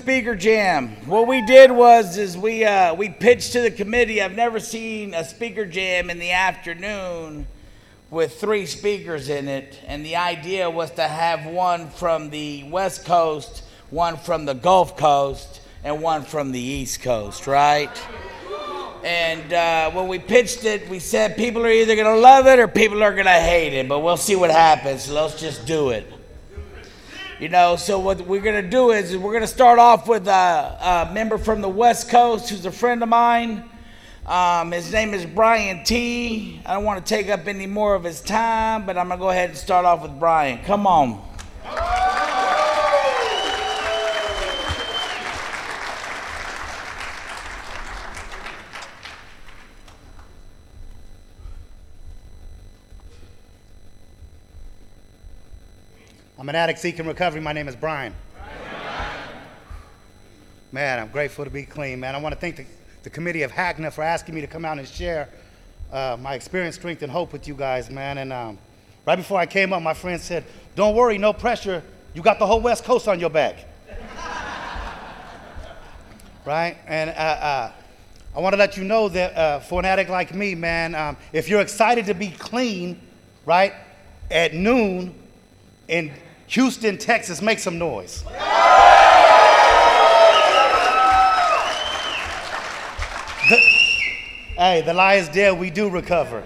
speaker jam. What we did was we pitched to the committee. I've never seen a speaker jam in the afternoon with 3 speakers in it, and the idea was to have one from the West Coast, one from the Gulf Coast, and one from the East Coast, right? And when we pitched it, we said people are either going to love it or people are going to hate it, but we'll see what happens, so let's just do it. You know, so what we're going to do is we're going to start off with a member from the West Coast who's a friend of mine. His name is Brian T. I don't want to take up any more of his time, but I'm going to go ahead and start off with Brian. Come on. I'm an addict seeking recovery. My name is Brian. Man, I'm grateful to be clean, man. I want to thank the committee of Hackna for asking me to come out and share my experience, strength, and hope with you guys, man. And right before I came up, my friend said, "Don't worry, no pressure. You got the whole West Coast on your back." Right? And I want to let you know that for an addict like me, man, if you're excited to be clean, right, at noon in Houston, Texas, make some noise. Hey, the lie is dead. We do recover.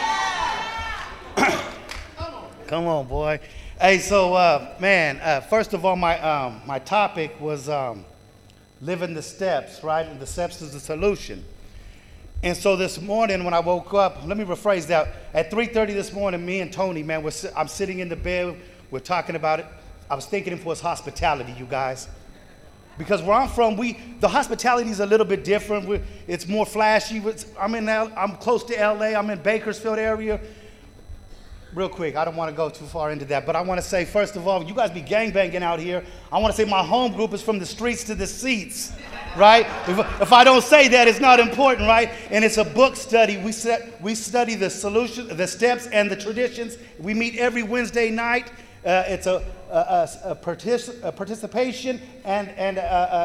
Come on, boy. Hey, so, first of all, my topic was living the steps, right? And the steps is the solution. And so this morning when I woke up, let me rephrase that. At 3:30 this morning, me and Tony, man, I'm sitting in the bed. We're talking about it. I was thanking him for his hospitality, you guys. Because where I'm from, the hospitality is a little bit different. It's more flashy. I'm close to LA. I'm in Bakersfield area. Real quick, I don't want to go too far into that, but I want to say, first of all, you guys be gangbanging out here. I want to say my home group is from the streets to the seats, right? If I don't say that, it's not important, right? And it's a book study. We study the solution, the steps, and the traditions. We meet every Wednesday night. It's a participation and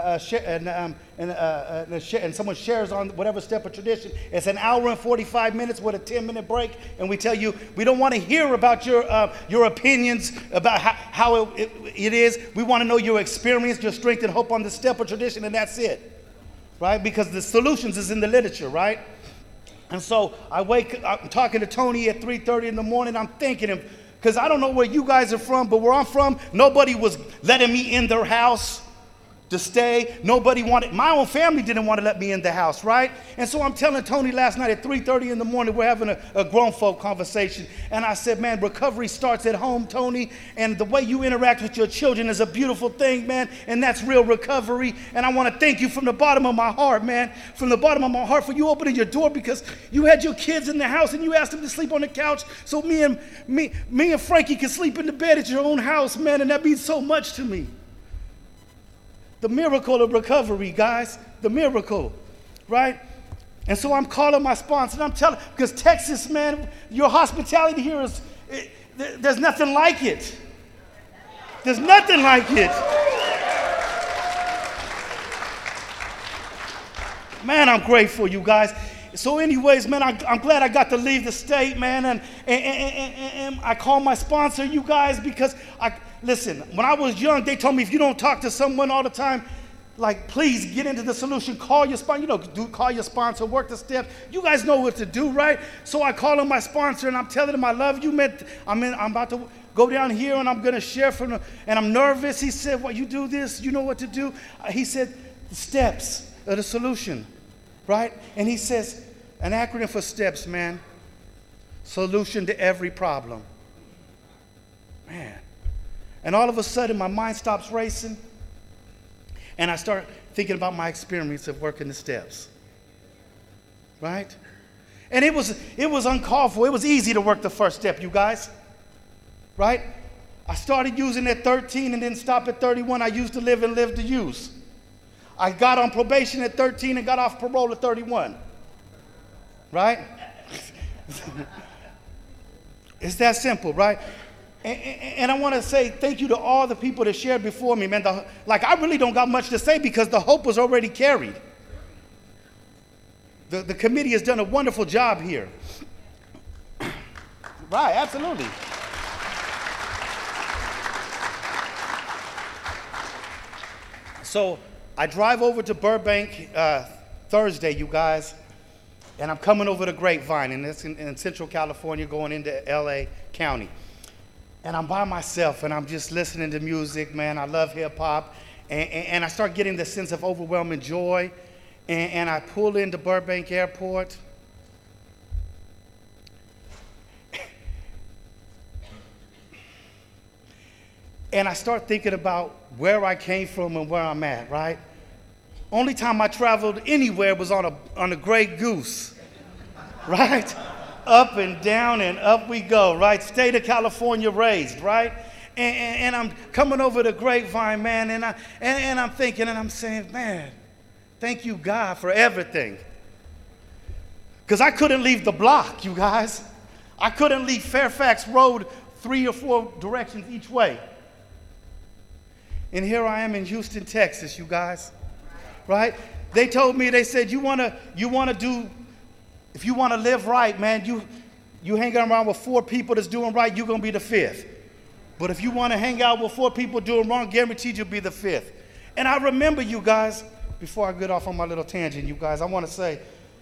someone shares on whatever step of tradition. It's an hour and 45 minutes with a 10-minute break, and we tell you we don't want to hear about your opinions about how it is. We want to know your experience, your strength, and hope on the step of tradition, and that's it, right? Because the solutions is in the literature, right? And so I'm talking to Tony at 3:30 in the morning. I'm thanking him. Because I don't know where you guys are from, but where I'm from, nobody was letting me in their house to stay. My own family didn't want to let me in the house, right? And so I'm telling Tony last night at 3:30 in the morning, we're having a grown folk conversation. And I said, man, recovery starts at home, Tony. And the way you interact with your children is a beautiful thing, man. And that's real recovery. And I want to thank you from the bottom of my heart, man. From the bottom of my heart for you opening your door, because you had your kids in the house and you asked them to sleep on the couch so me and Frankie can sleep in the bed at your own house, man. And that means so much to me. The miracle of recovery, guys. The miracle, right? And so I'm calling my sponsor, and I'm telling, because Texas, man, your hospitality here there's nothing like it. There's nothing like it. Man, I'm grateful, you guys. So anyways, man, I'm glad I got to leave the state, man, and I called my sponsor, you guys, because listen, when I was young, they told me if you don't talk to someone all the time, like, please get into the solution, call your sponsor, call your sponsor, work the steps. You guys know what to do, right? So I call him my sponsor, and I'm telling him I love you, man. I'm about to go down here, and I'm going to share and I'm nervous. He said, well, you do this, you know what to do. He said, the steps of the solution, right? And he says, an acronym for steps, man. Solution to every problem. Man. And all of a sudden, my mind stops racing, and I start thinking about my experience of working the steps, right? And it was uncalled for. It was easy to work the first step, you guys, right? I started using at 13 and didn't stop at 31. I used to live and live to use. I got on probation at 13 and got off parole at 31, right? It's that simple, right? And I want to say thank you to all the people that shared before me, man. I really don't got much to say because the hope was already carried. The committee has done a wonderful job here. Right, absolutely. So I drive over to Burbank Thursday, you guys, and I'm coming over the Grapevine, and it's in Central California going into LA County. And I'm by myself, and I'm just listening to music, man. I love hip hop, and I start getting this sense of overwhelming joy, and I pull into Burbank Airport. And I start thinking about where I came from and where I'm at, right? Only time I traveled anywhere was on a Grey Goose, right? Up and down and up we go, right? State of California raised, right? And I'm coming over the Grapevine, man, and I'm thinking and I'm saying, man, thank you, God, for everything. Because I couldn't leave the block, you guys. I couldn't leave Fairfax Road 3 or 4 directions each way. And here I am in Houston, Texas, you guys, right? They told me, they said, if you want to live right, man, you hang around with 4 people that's doing right, you're going to be the 5th. But if you want to hang out with 4 people doing wrong, guaranteed you'll be the 5th. And I remember, you guys, before I get off on my little tangent, you guys, I want to say,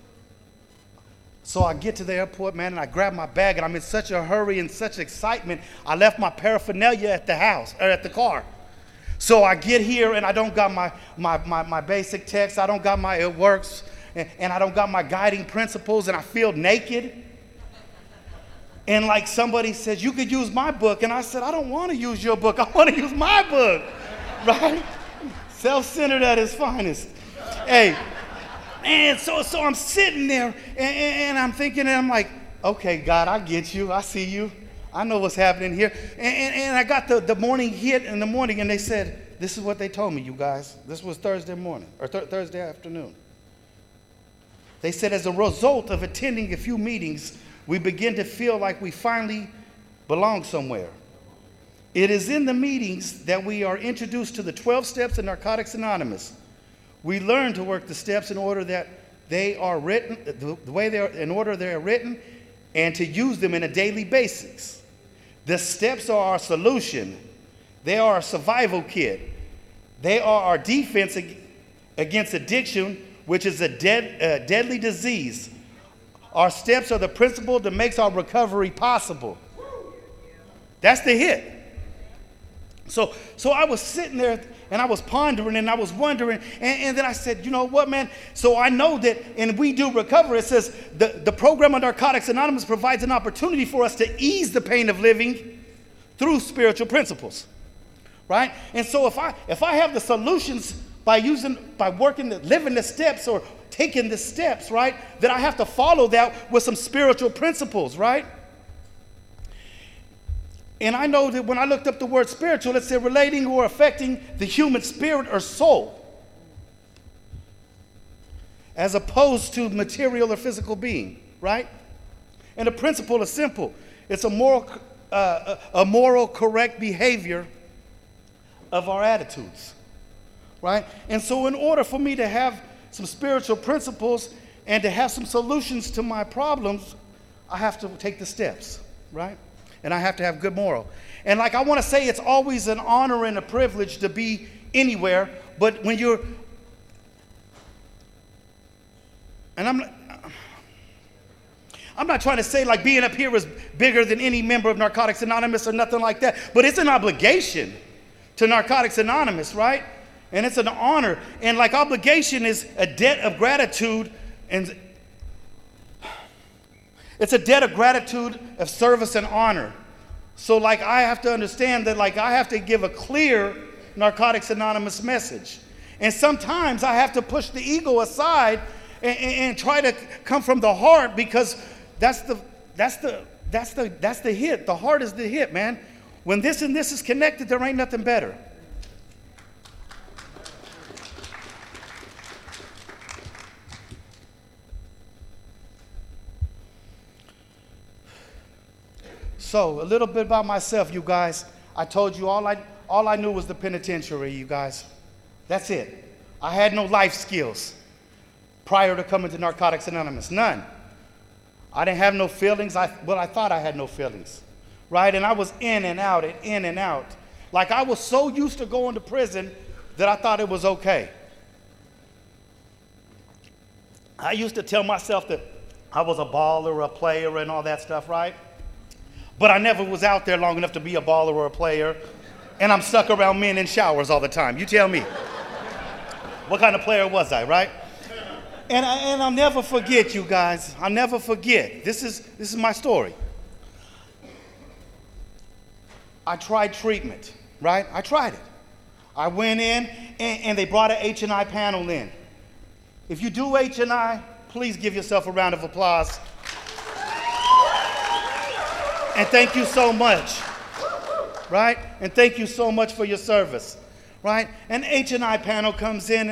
so I get to the airport, man, and I grab my bag, and I'm in such a hurry and such excitement, I left my paraphernalia at the house, or at the car. So I get here, and I don't got my basic text, I don't got my It Works, and I don't got my guiding principles, and I feel naked. And like somebody says, you could use my book. And I said, I don't want to use your book. I want to use my book, right? Self-centered at its finest. Hey, and so I'm sitting there, and I'm thinking, and I'm like, okay, God, I get you. I see you. I know what's happening here. And I got the morning hit in the morning, and they said, this is what they told me, you guys. This was Thursday morning, or Thursday afternoon. They said, as a result of attending a few meetings, we begin to feel like we finally belong somewhere. It is in the meetings that we are introduced to the 12 steps of Narcotics Anonymous. We learn to work the steps in order that they are written, the way they are, in order they are written, and to use them in a daily basis. The steps are our solution. They are our survival kit. They are our defense against addiction, which is a deadly disease. Our steps are the principle that makes our recovery possible. That's the hit. So I was sitting there and I was pondering and I was wondering, and then I said, you know what, man? So I know that, and we do recover. It says the program of Narcotics Anonymous provides an opportunity for us to ease the pain of living through spiritual principles, right? And so if I have the solutions by living the steps or taking the steps, right, then I have to follow that with some spiritual principles, right? And I know that when I looked up the word spiritual, it said relating or affecting the human spirit or soul, as opposed to material or physical being, right? And the principle is simple. It's a moral correct behavior of our attitudes, right? And so in order for me to have some spiritual principles and to have some solutions to my problems, I have to take the steps, right? And I have to have good moral. And like I want to say, it's always an honor and a privilege to be anywhere, but when you're, and I'm not trying to say like being up here is bigger than any member of Narcotics Anonymous or nothing like that, but it's an obligation to Narcotics Anonymous, right? And it's an honor. And like obligation is a debt of gratitude, and it's a debt of gratitude, of service and honor. So like I have to understand that like I have to give a clear Narcotics Anonymous message. And sometimes I have to push the ego aside and try to come from the heart, because that's the hit. The heart is the hit, man. When this and this is connected, there ain't nothing better. So, a little bit about myself, you guys. I told you all I knew was the penitentiary, you guys. That's it. I had no life skills prior to coming to Narcotics Anonymous. None. I didn't have no feelings. I thought I had no feelings, right? And I was in and out and in and out. Like I was so used to going to prison that I thought it was okay. I used to tell myself that I was a baller, a player, and all that stuff, right? But I never was out there long enough to be a baller or a player, and I'm stuck around men in showers all the time. You tell me. What kind of player was I, right? And I'll never forget, you guys. I'll never forget. This is my story. I tried treatment, right? I tried it. I went in, and they brought an H&I panel in. If you do H&I, please give yourself a round of applause. And thank you so much, right? And thank you so much for your service, right? An H&I panel comes in,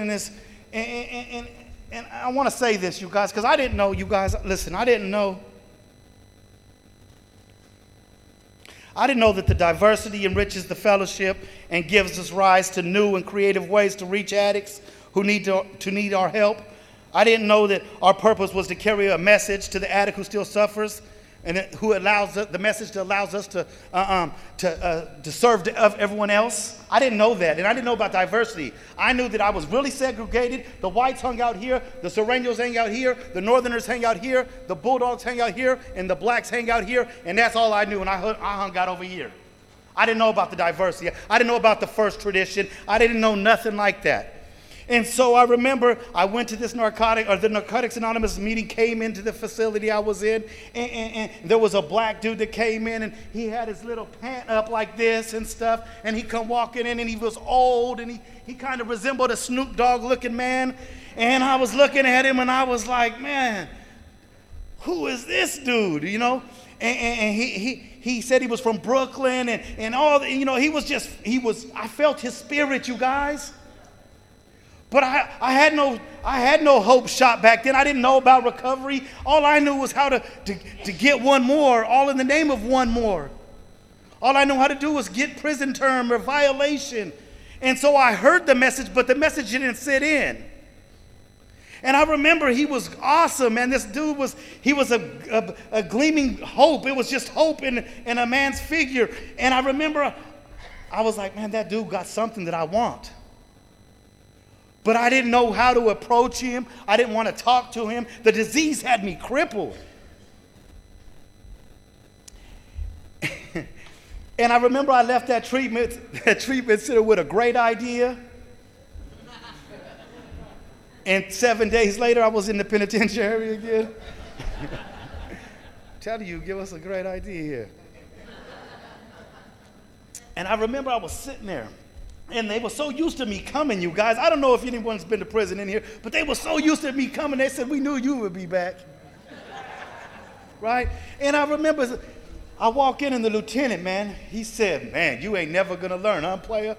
and I want to say this, you guys, because I didn't know, you guys, listen, I didn't know that the diversity enriches the fellowship and gives us rise to new and creative ways to reach addicts who need our help. I didn't know that our purpose was to carry a message to the addict who still suffers, and who allows the message that allows us to serve everyone else. I didn't know that, and I didn't know about diversity. I knew that I was really segregated. The whites hung out here, the Sureños hang out here, the Northerners hang out here, the Bulldogs hang out here, and the blacks hang out here, and that's all I knew, and I hung out over here. I didn't know about the diversity. I didn't know about the first tradition. I didn't know nothing like that. And so I remember I went to the Narcotics Anonymous meeting, came into the facility I was in, and there was a black dude that came in, and he had his little pant up like this and stuff, and he come walking in, and he was old, and he kind of resembled a Snoop Dogg looking man, and I was looking at him, and I was like, man, who is this dude, you know? And he said he was from Brooklyn, and all, you know, I felt his spirit, you guys. But I had no hope shot back then. I didn't know about recovery. All I knew was how to get one more, all in the name of one more. All I knew how to do was get prison term or violation. And so I heard the message, but the message didn't sit in. And I remember he was awesome, man. This dude was a gleaming hope. It was just hope in a man's figure. And I remember I was like, man, that dude got something that I want. But I didn't know how to approach him. I didn't want to talk to him. The disease had me crippled. And I remember I left that treatment center with a great idea. And 7 days later, I was in the penitentiary again. Telling you, give us a great idea here. And I remember I was sitting there. And they were so used to me coming, you guys. I don't know if anyone's been to prison in here, but they were so used to me coming. They said, we knew you would be back. Right? And I remember I walk in and the lieutenant, man, he said, man, you ain't never going to learn, huh, player?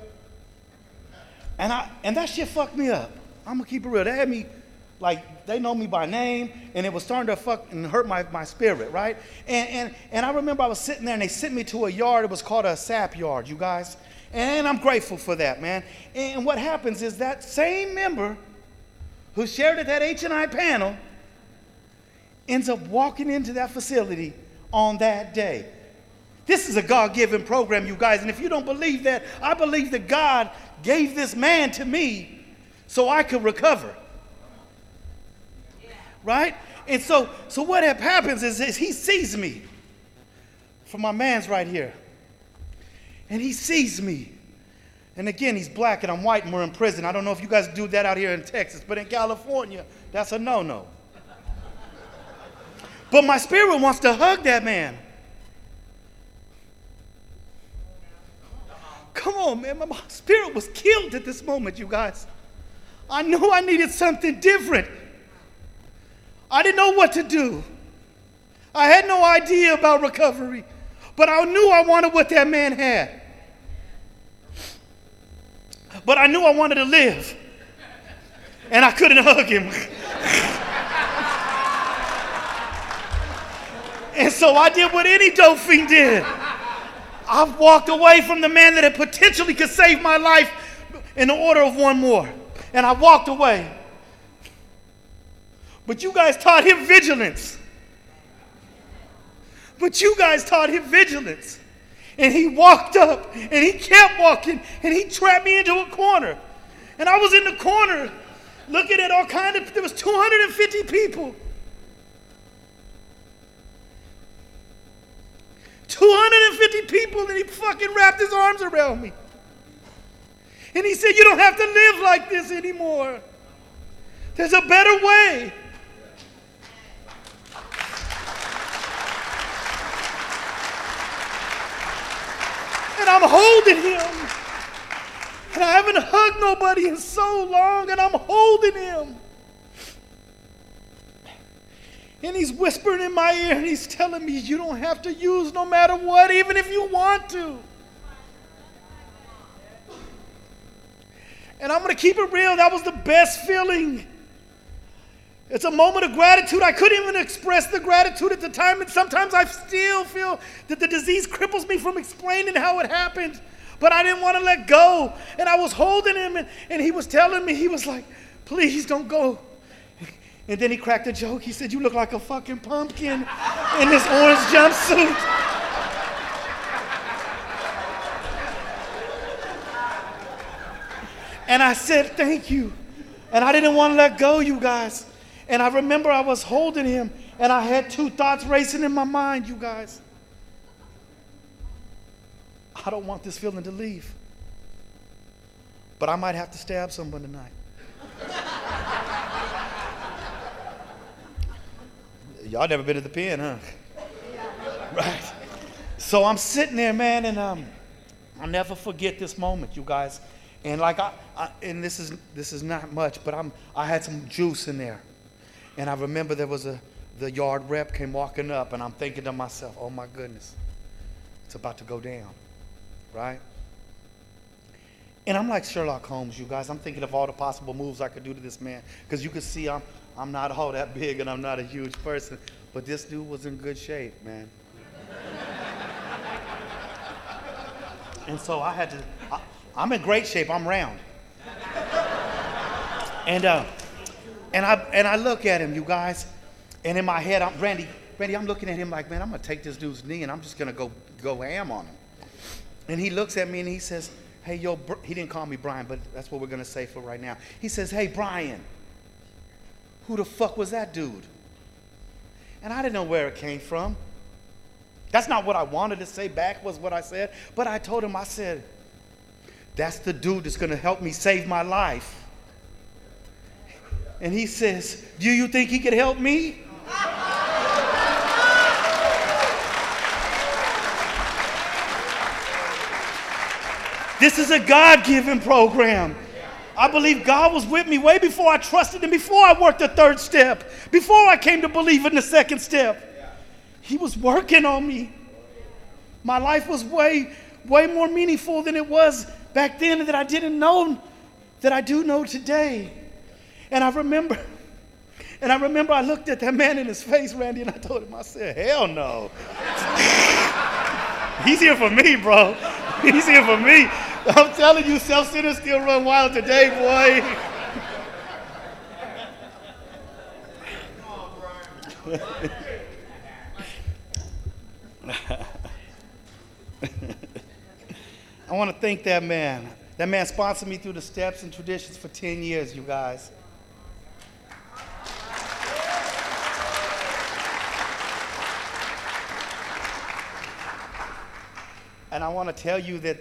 And that shit fucked me up. I'm going to keep it real. They had me, like, they know me by name, and it was starting to fuck and hurt my spirit, right? And I remember I was sitting there, and they sent me to a yard. It was called a SAP yard, you guys. And I'm grateful for that, man. And what happens is that same member who shared at that H&I panel ends up walking into that facility on that day. This is a God-given program, you guys. And if you don't believe that, I believe that God gave this man to me so I could recover. Right? And so what happens is he sees me. From my man's right here. And he sees me. And again, he's black and I'm white and we're in prison. I don't know if you guys do that out here in Texas, but in California, that's a no-no. But my spirit wants to hug that man. Come on, man. My spirit was killed at this moment, you guys. I knew I needed something different. I didn't know what to do. I had no idea about recovery. But I knew I wanted what that man had. But I knew I wanted to live. And I couldn't hug him. And so I did what any dope fiend did. I walked away from the man that had potentially could save my life in the order of one more. And I walked away. But you guys taught him vigilance. And he walked up and he kept walking and he trapped me into a corner. And I was in the corner looking at all kind of, there was 250 people. 250 people, and he fucking wrapped his arms around me. And he said, you don't have to live like this anymore. There's a better way. And I'm holding him. And I haven't hugged nobody in so long, and I'm holding him. And he's whispering in my ear, and he's telling me, you don't have to use no matter what, even if you want to. And I'm going to keep it real. That was the best feeling. It's a moment of gratitude. I couldn't even express the gratitude at the time, and sometimes I still feel that the disease cripples me from explaining how it happened. But I didn't want to let go. And I was holding him, and he was telling me, he was like, please don't go. And then he cracked a joke. He said, you look like a fucking pumpkin in this orange jumpsuit. And I said, thank you. And I didn't want to let go, you guys. And I remember I was holding him, and I had two thoughts racing in my mind, you guys. I don't want this feeling to leave. But I might have to stab someone tonight. Y'all never been to the pen, huh? Right. So I'm sitting there, man, and I'll never forget this moment, you guys. And like and this is not much, but I had some juice in there. And I remember there was the yard rep came walking up, and I'm thinking to myself, oh my goodness, it's about to go down, right? And I'm like Sherlock Holmes, you guys. I'm thinking of all the possible moves I could do to this man, because you can see I'm not all that big, and I'm not a huge person, but this dude was in good shape, man. And so I had to, I'm in great shape, I'm round. And I look at him, you guys, and in my head, Randy, I'm looking at him like, man, I'm gonna take this dude's knee and I'm just gonna go ham on him. And he looks at me and he says, hey, yo, he didn't call me Brian, but that's what we're gonna say for right now. He says, hey, Brian, who the fuck was that dude? And I didn't know where it came from. That's not what I wanted to say back, was what I said. But I told him, I said, that's the dude that's going to help me save my life. And he says, do you think he could help me? This is a God-given program. I believe God was with me way before I trusted him, before I worked the third step, before I came to believe in the second step. He was working on me. My life was way more meaningful than it was back then, that I didn't know that I do know today. And I remember I looked at that man in his face, Randy, and I told him, I said, hell no. He's here for me, bro. He's here for me. I'm telling you, self-centered still run wild today, boy. I want to thank that man. That man sponsored me through the steps and traditions for 10 years, you guys. And I want to tell you that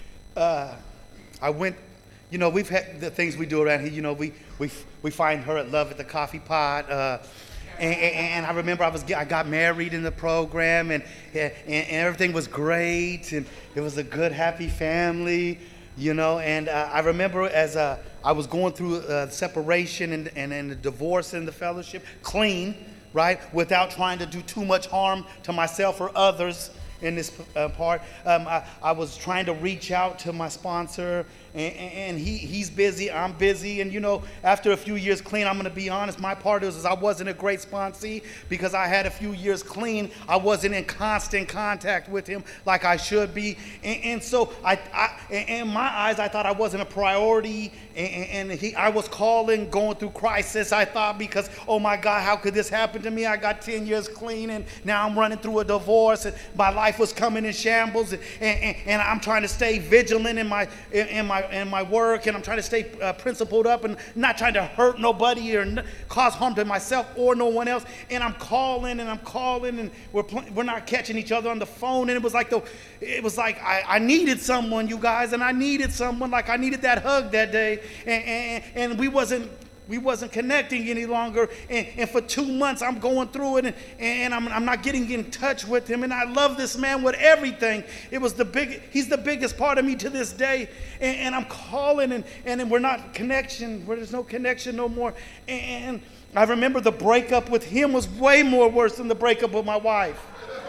I went, you know, we've had the things we do around here, you know, we find her at Love at the Coffee Pot. And I remember I got married in the program, and everything was great, and it was a good, happy family, you know. And I remember as I was going through separation and the divorce in the fellowship, clean, right, without trying to do too much harm to myself or others in this part. I was trying to reach out to my sponsor and he's busy, I'm busy. And, you know, after a few years clean, I'm going to be honest, my part is I wasn't a great sponsee because I had a few years clean. I wasn't in constant contact with him like I should be. And so in my eyes, I thought I wasn't a priority. And I was calling, going through crisis, I thought, because, oh my God, how could this happen to me? I got 10 years clean and now I'm running through a divorce and my life was coming in shambles, and I'm trying to stay vigilant in my work, and I'm trying to stay principled up and not trying to hurt nobody or cause harm to myself or no one else. And I'm calling and we're not catching each other on the phone. And it was like I needed someone, you guys, and I needed someone, like I needed that hug that day, and we wasn't connecting any longer. And for 2 months, I'm going through it, and I'm not getting in touch with him. And I love this man with everything. He's the biggest part of me to this day. And I'm calling, and we're not connection. There's no connection no more. And I remember the breakup with him was way more worse than the breakup with my wife.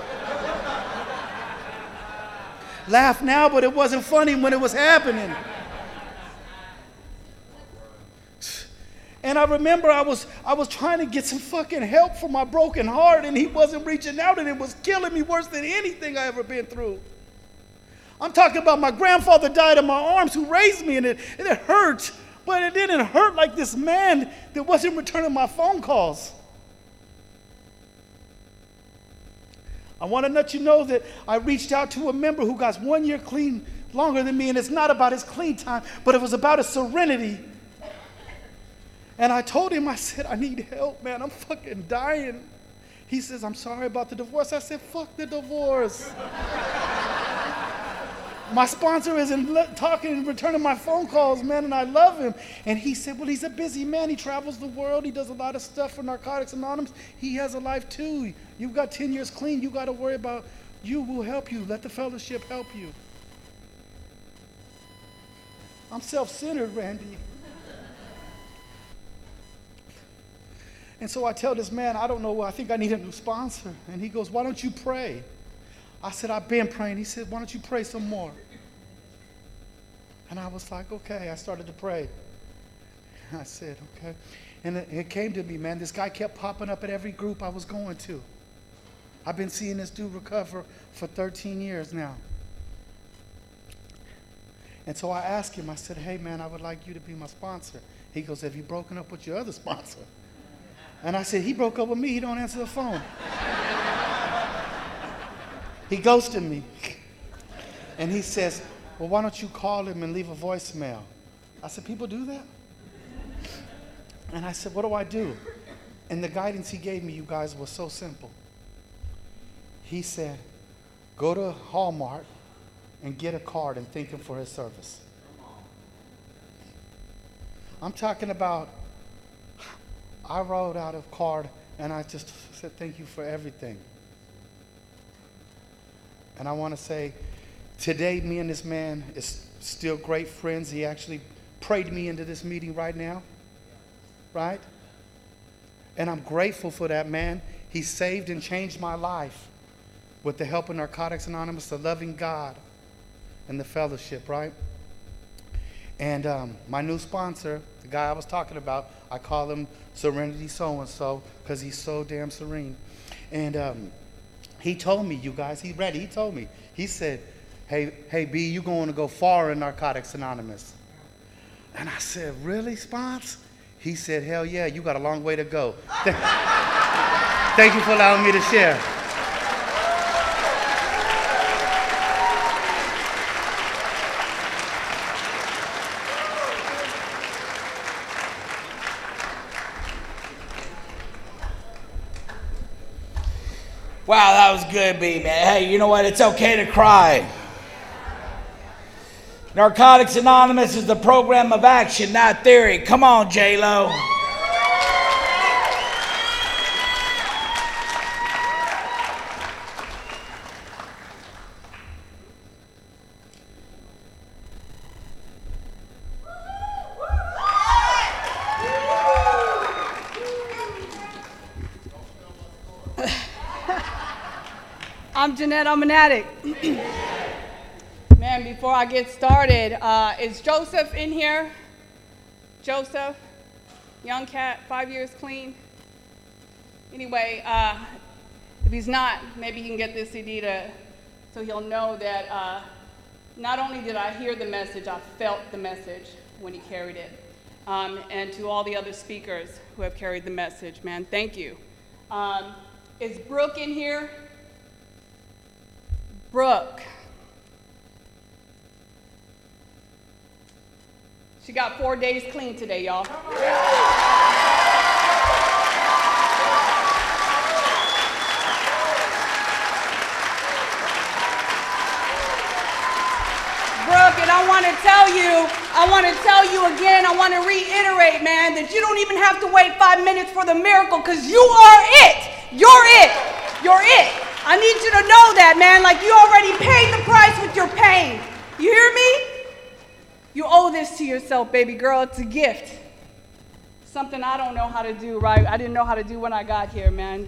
Laugh now, but it wasn't funny when it was happening. And I remember I was trying to get some fucking help for my broken heart, and he wasn't reaching out, and it was killing me worse than anything I ever been through. I'm talking about my grandfather died in my arms who raised me, and it hurt, but it didn't hurt like this man that wasn't returning my phone calls. I want to let you know that I reached out to a member who got 1 year clean longer than me, and it's not about his clean time, but it was about his serenity. And I told him, I said, I need help, man. I'm fucking dying. He says, I'm sorry about the divorce. I said, fuck the divorce. My sponsor isn't talking and returning my phone calls, man, and I love him. And he said, well, he's a busy man. He travels the world. He does a lot of stuff for Narcotics Anonymous. He has a life, too. You've got 10 years clean. You got to worry about you. We'll help you. Let the fellowship help you. I'm self-centered, Randy. And so I tell this man, I don't know, I think I need a new sponsor. And he goes, why don't you pray? I said, I've been praying. He said, why don't you pray some more? And I was like, okay. I started to pray. I said, okay. And it came to me, man. This guy kept popping up at every group I was going to. I've been seeing this dude recover for 13 years now. And so I asked him, I said, hey, man, I would like you to be my sponsor. He goes, have you broken up with your other sponsor? And I said, he broke up with me. He don't answer the phone. He ghosted me. And he says, well, why don't you call him and leave a voicemail? I said, people do that? And I said, what do I do? And the guidance he gave me, you guys, was so simple. He said, go to Hallmark and get a card and thank him for his service. I'm talking about, I wrote out a card and I just said, thank you for everything. And I want to say, today, me and this man is still great friends. He actually prayed me into this meeting right now, right? And I'm grateful for that, man. He saved and changed my life with the help of Narcotics Anonymous, the loving God, and the fellowship, right? And my new sponsor, the guy I was talking about, I call him Serenity So-and-so because he's so damn serene. And he told me, you guys, he told me. He said, hey, B, you going to go far in Narcotics Anonymous. And I said, really, Spons? He said, hell yeah, you got a long way to go. Thank you for allowing me to share. Wow, that was good, B, man. Hey, you know what? It's okay to cry. Narcotics Anonymous is the program of action, not theory. Come on, J-Lo. I'm Jeanette, I'm an addict. Man, before I get started, is Joseph in here? Joseph, young cat, 5 years clean. Anyway, if he's not, maybe he can get this CD so he'll know that not only did I hear the message, I felt the message when he carried it. And to all the other speakers who have carried the message, man, thank you. Is Brooke in here? Brooke. She got 4 days clean today, y'all. Brooke, and I want to tell you again, I want to reiterate, man, that you don't even have to wait 5 minutes for the miracle, because you are it. You're it. You're it. I need you to know that, man, like you already paid the price with your pain. You hear me? You owe this to yourself, baby girl. It's a gift. Something I don't know how to do, right? I didn't know how to do when I got here, man.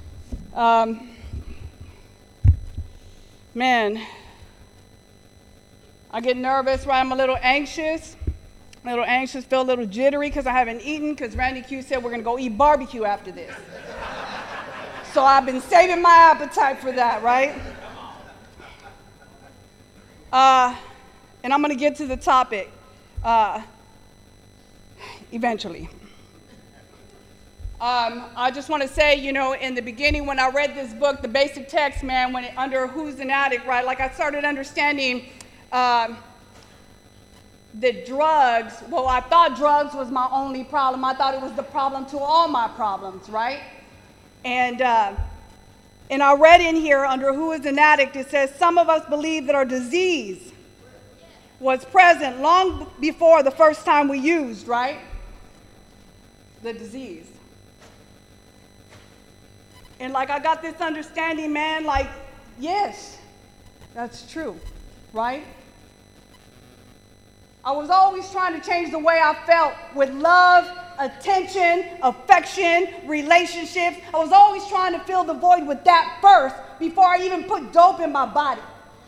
Man, I get nervous, right? I'm a little anxious, feel a little jittery because I haven't eaten, because Randy Q said we're going to go eat barbecue after this. So I've been saving my appetite for that, right? And I'm going to get to the topic eventually. I just want to say, you know, in the beginning when I read this book, the basic text, man, under Who's an Addict, right, like I started understanding that drugs, well, I thought drugs was my only problem. I thought it was the problem to all my problems, right? And I read in here under Who is an Addict, it says, some of us believe that our disease was present long before the first time we used, right? The disease. And like I got this understanding, man, like, yes, that's true, right? I was always trying to change the way I felt with love, attention, affection, relationships. I was always trying to fill the void with that first before I even put dope in my body.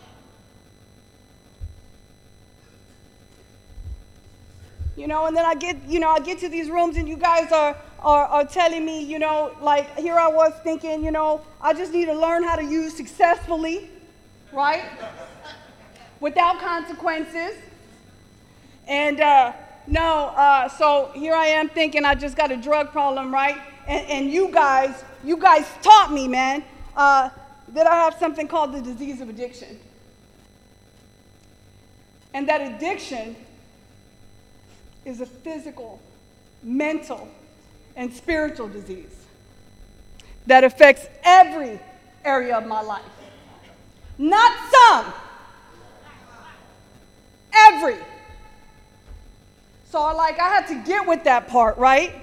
You know, and then I get to these rooms and you guys are telling me, you know, like here I was thinking, you know, I just need to learn how to use successfully, right? Without consequences. And so here I am thinking I just got a drug problem, right? And you guys taught me, man, that I have something called the disease of addiction. And that addiction is a physical, mental, and spiritual disease that affects every area of my life. Not some, every. So I had to get with that part, right?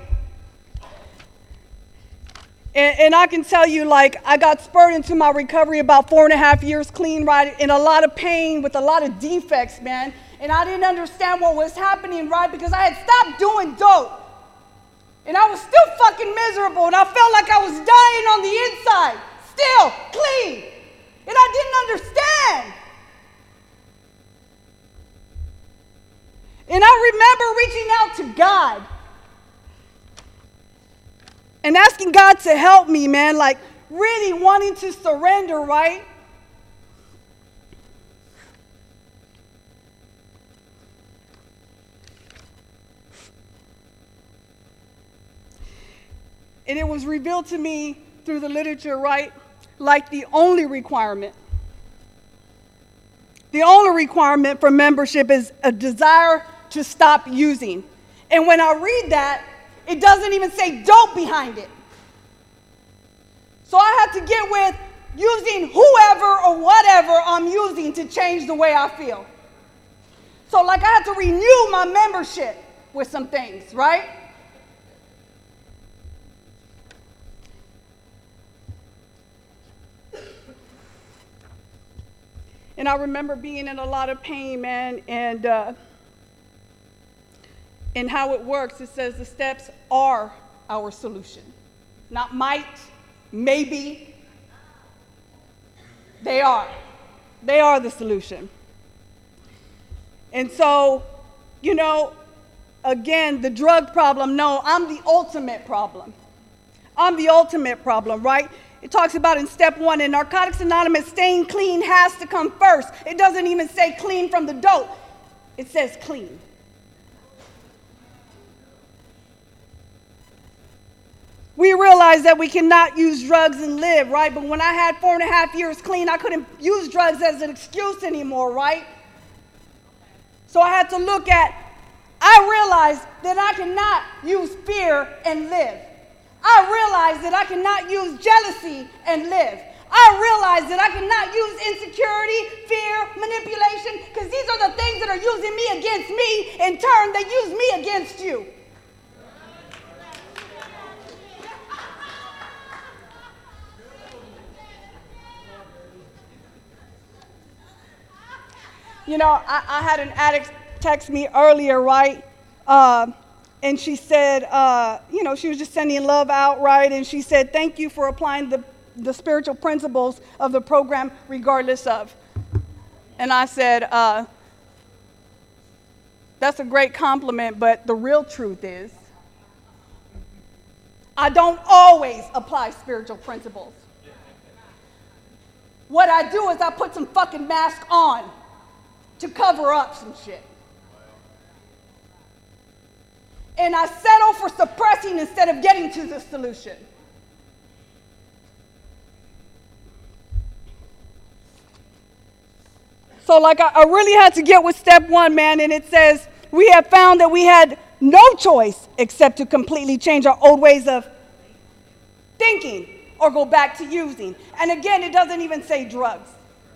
And I can tell you, like, I got spurred into my recovery about 4.5 years clean, right? In a lot of pain with a lot of defects, man. And I didn't understand what was happening, right? Because I had stopped doing dope. And I was still fucking miserable. And I felt like I was dying on the inside. Still clean. And I didn't understand. And I remember reaching out to God. And asking God to help me, man. Like really wanting to surrender, right? And it was revealed to me through the literature, right? Like the only requirement for membership is a desire to stop using. And when I read that, it doesn't even say dope behind it. So I had to get with using whoever or whatever I'm using to change the way I feel. So like I had to renew my membership with some things, right? And I remember being in a lot of pain, man, and how it works. It says the steps are our solution. Not might, maybe. They are. They are the solution. And so, you know, again, the drug problem, no, I'm the ultimate problem. I'm the ultimate problem, right? It talks about in step 1, in Narcotics Anonymous, staying clean has to come first. It doesn't even say clean from the dope. It says clean. We realize that we cannot use drugs and live, right? But when I had 4.5 years clean, I couldn't use drugs as an excuse anymore, right? So I had to look at, I realized that I cannot use fear and live. I realized that I cannot use jealousy and live. I realized that I cannot use insecurity, fear, manipulation, because these are the things that are using me against me. In turn, they use me against you. You know, I had an addict text me earlier, right? And she said, you know, she was just sending love out, right? And she said, thank you for applying the spiritual principles of the program regardless of. And I said, that's a great compliment, but the real truth is, I don't always apply spiritual principles. What I do is I put some fucking mask on to cover up some shit. And I settle for suppressing instead of getting to the solution. So like I really had to get with step 1, man, and it says, we have found that we had no choice except to completely change our old ways of thinking or go back to using. And again, it doesn't even say drugs.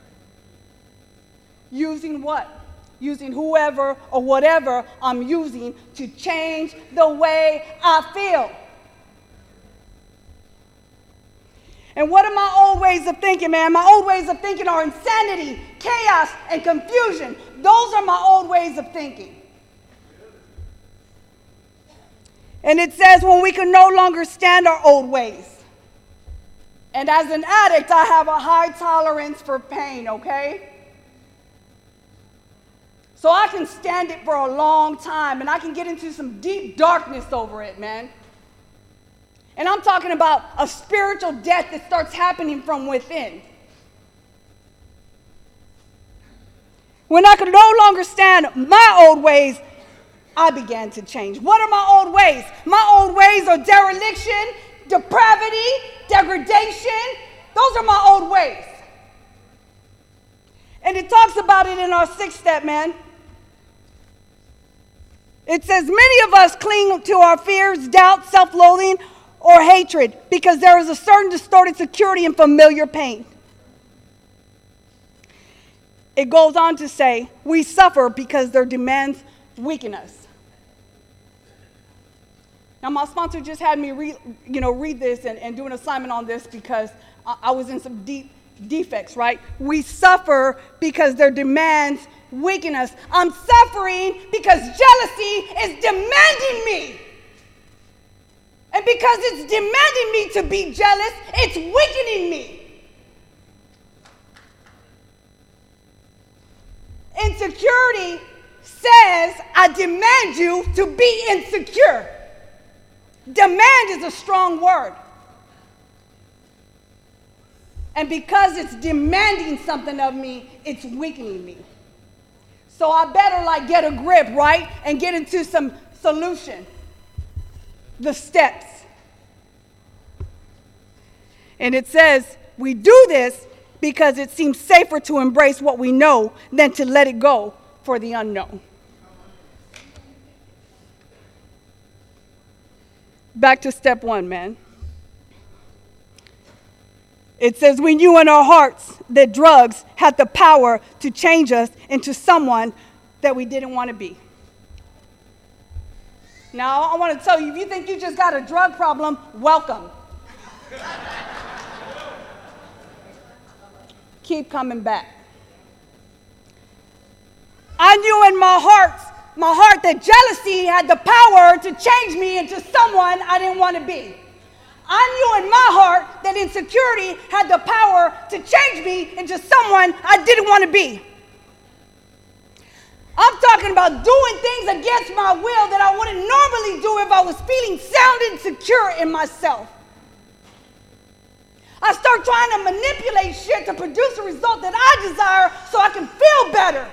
Using what? Using whoever or whatever I'm using to change the way I feel. And what are my old ways of thinking, man? My old ways of thinking are insanity, chaos, and confusion. Those are my old ways of thinking. And it says when we can no longer stand our old ways. And as an addict, I have a high tolerance for pain, okay? So I can stand it for a long time, and I can get into some deep darkness over it, man. And I'm talking about a spiritual death that starts happening from within. When I could no longer stand my old ways, I began to change. What are my old ways? My old ways are dereliction, depravity, degradation. Those are my old ways. And it talks about it in our 6th step, man. It says, many of us cling to our fears, doubt, self-loathing, or hatred because there is a certain distorted security and familiar pain. It goes on to say, we suffer because their demands weaken us. Now, my sponsor just had me read this and do an assignment on this because I was in some deep defects, right? We suffer because their demands weaken us. I'm suffering because jealousy is demanding me. And because it's demanding me to be jealous, it's weakening me. Insecurity says, I demand you to be insecure. Demand is a strong word. And because it's demanding something of me, it's weakening me. So I better get a grip, right? And get into some solution. The steps. And it says, we do this because it seems safer to embrace what we know than to let it go for the unknown. Back to step 1, man. It says, we knew in our hearts that drugs had the power to change us into someone that we didn't want to be. Now, I want to tell you, if you think you just got a drug problem, welcome. Keep coming back. I knew in my heart that jealousy had the power to change me into someone I didn't want to be. I knew in my heart that insecurity had the power to change me into someone I didn't want to be. I'm talking about doing things against my will that I wouldn't normally do if I was feeling sound and secure in myself. I start trying to manipulate shit to produce a result that I desire so I can feel better.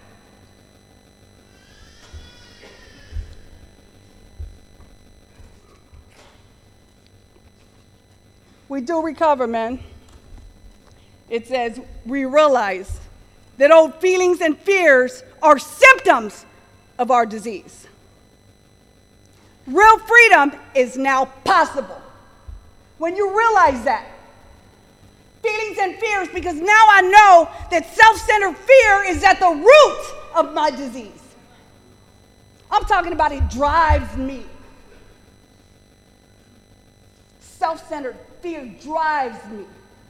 We do recover, man. It says we realize that old feelings and fears are symptoms of our disease. Real freedom is now possible when you realize that. Feelings and fears, because now I know that self-centered fear is at the root of my disease. I'm talking about it drives me. Self-centered fear drives me.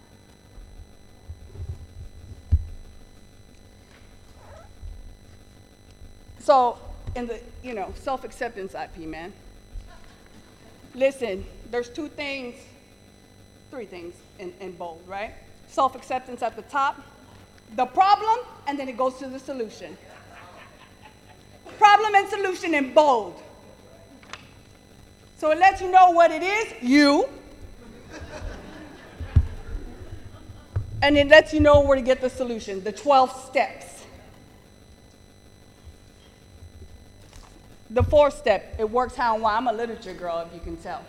So, in the, self-acceptance IP, man. Listen, there's three things in bold, right? Self-acceptance at the top, the problem, and then it goes to the solution. Problem and solution in bold. So it lets you know what it is, you. And it lets you know where to get the solution, the 12 steps. The fourth step, it works how and why. I'm a literature girl, if you can tell.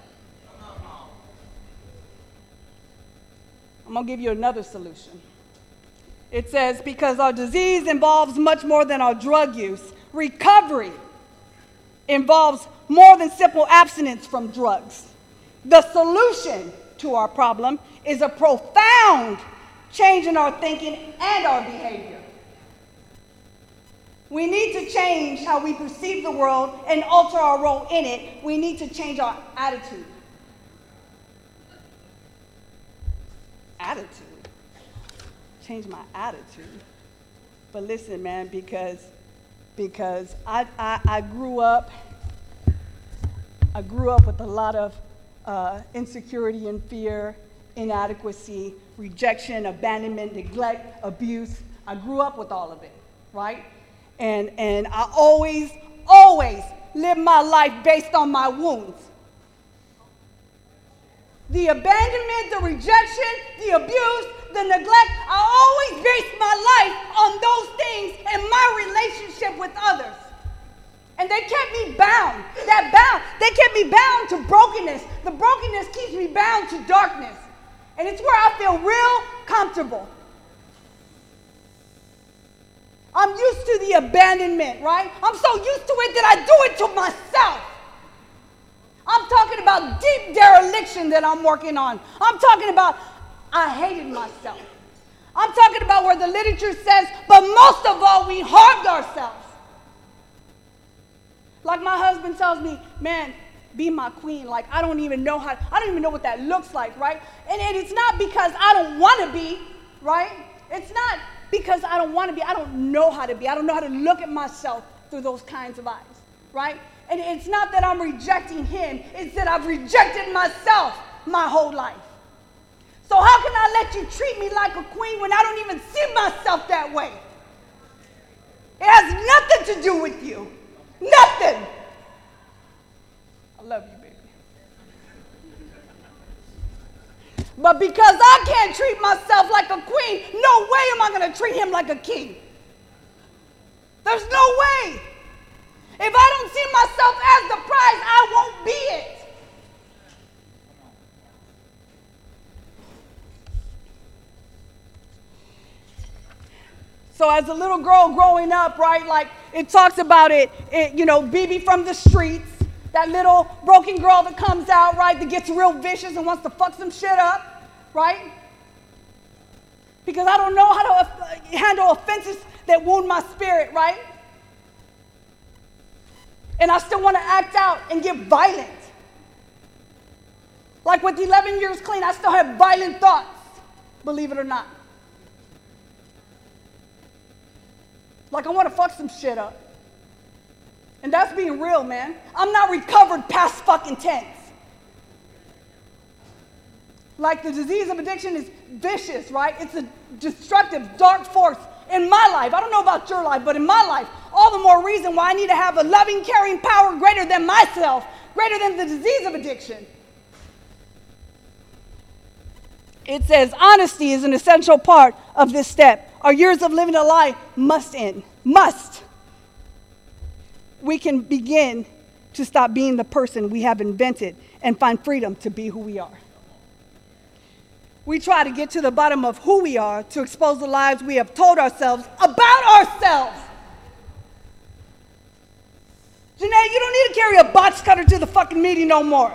I'm going to give you another solution. It says, because our disease involves much more than our drug use, recovery involves more than simple abstinence from drugs. The solution to our problem is a profound change in our thinking and our behavior. We need to change how we perceive the world and alter our role in it. We need to change our attitude. Attitude? Change my attitude. But listen, man, because I grew up with a lot of insecurity and fear, inadequacy, rejection, abandonment, neglect, abuse. I grew up with all of it, right? And I always live my life based on my wounds. The abandonment, the rejection, the abuse, the neglect, I always base my life on those things and my relationship with others. And they kept me bound. They kept me bound to brokenness. The brokenness keeps me bound to darkness. And it's where I feel real comfortable. I'm used to the abandonment, right? I'm so used to it that I do it to myself. I'm talking about deep dereliction that I'm working on. I'm talking about I hated myself. I'm talking about where the literature says, but most of all, we harmed ourselves. Like my husband tells me, man, be my queen. Like I don't even know what that looks like, right? And it's not because I don't want to be, right? It's not because I don't want to be. I don't know how to be. I don't know how to look at myself through those kinds of eyes, right? And it's not that I'm rejecting him. It's that I've rejected myself my whole life. So how can I let you treat me like a queen when I don't even see myself that way? It has nothing to do with you. Nothing. I love you, baby. But because I can't treat myself like a queen, no way am I going to treat him like a king. There's no way. If I don't see myself as the prize, I won't be it. So as a little girl growing up, right, like it talks about it, BB from the streets, that little broken girl that comes out, right, that gets real vicious and wants to fuck some shit up, right? Because I don't know how to handle offenses that wound my spirit, right? And I still want to act out and get violent. Like with 11 years clean, I still have violent thoughts, believe it or not. Like I want to fuck some shit up. And that's being real, man. I'm not recovered past fucking tense. Like the disease of addiction is vicious, right? It's a destructive, dark force In my life, I don't know about your life, but in my life, all the more reason why I need to have a loving, caring power greater than myself, greater than the disease of addiction. It says honesty is an essential part of this step. Our years of living a lie must end. Must. We can begin to stop being the person we have invented and find freedom to be who we are. We try to get to the bottom of who we are to expose the lies we have told ourselves about ourselves. Janae, you don't need to carry a box cutter to the fucking meeting no more.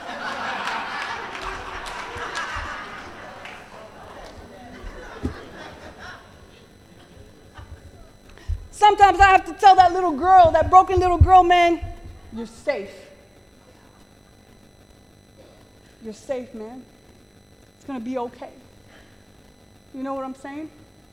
Sometimes I have to tell that little girl, that broken little girl, man, you're safe. You're safe, man. It's going to be okay. You know what I'm saying?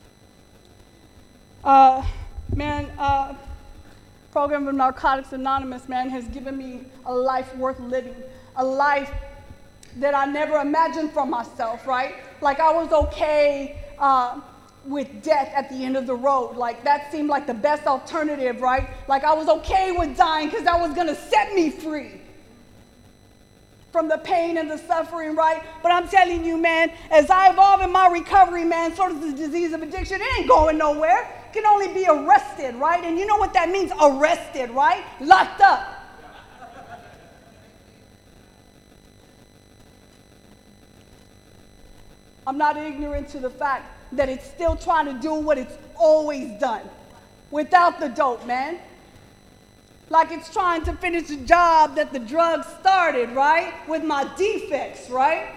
Program of Narcotics Anonymous, man, has given me a life worth living, a life that I never imagined for myself, right? Like I was okay with death at the end of the road. Like that seemed like the best alternative, right? Like I was okay with dying because that was going to set me free from the pain and the suffering, right? But I'm telling you, man, as I evolve in my recovery, man, so does the disease of addiction. It ain't going nowhere. It can only be arrested, right? And you know what that means, arrested, right? Locked up. I'm not ignorant to the fact that it's still trying to do what it's always done without the dope, man. Like it's trying to finish the job that the drug started, right? With my defects, right?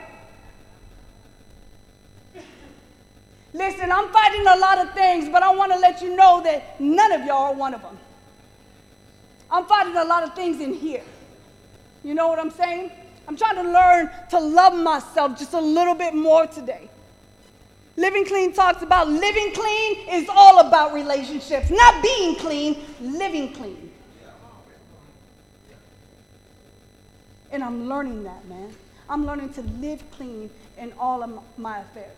Listen, I'm fighting a lot of things, but I want to let you know that none of y'all are one of them. I'm fighting a lot of things in here. You know what I'm saying? I'm trying to learn to love myself just a little bit more today. Living Clean talks about living clean is all about relationships, not being clean, living clean. And I'm learning that, man. I'm learning to live clean in all of my affairs.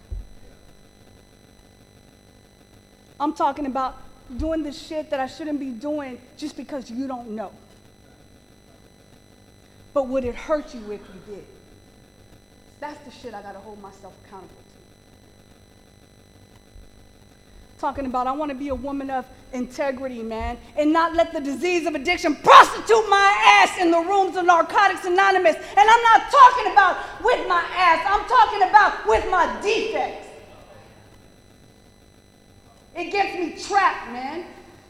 I'm talking about doing the shit that I shouldn't be doing just because you don't know. But would it hurt you if you did? That's the shit I gotta hold myself accountable to. Talking about I want to be a woman of integrity, man, and not let the disease of addiction prostitute my ass in the rooms of Narcotics Anonymous. And I'm not talking about with my ass, I'm talking about with my defects. It gets me trapped, man.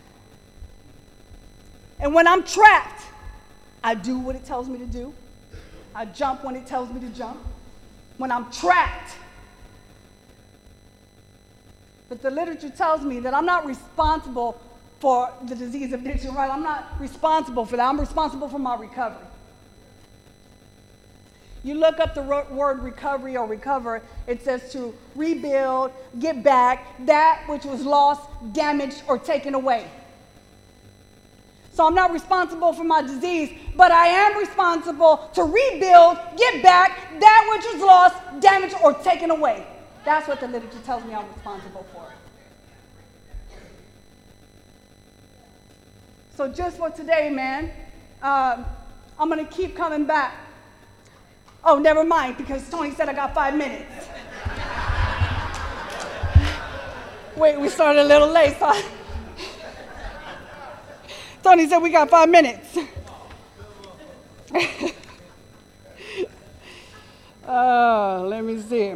And when I'm trapped, I do what it tells me to do. I jump when it tells me to jump. When I'm trapped. But the literature tells me that I'm not responsible for the disease of addiction, right? I'm not responsible for that. I'm responsible for my recovery. You look up the word recovery or recover, it says to rebuild, get back that which was lost, damaged, or taken away. So I'm not responsible for my disease, but I am responsible to rebuild, get back that which was lost, damaged, or taken away. That's what the literature tells me I'm responsible for. So just for today, man, I'm going to keep coming back. Oh, never mind, because Tony said I got 5 minutes. Wait, we started a little late, so Tony said we got 5 minutes. Let me see.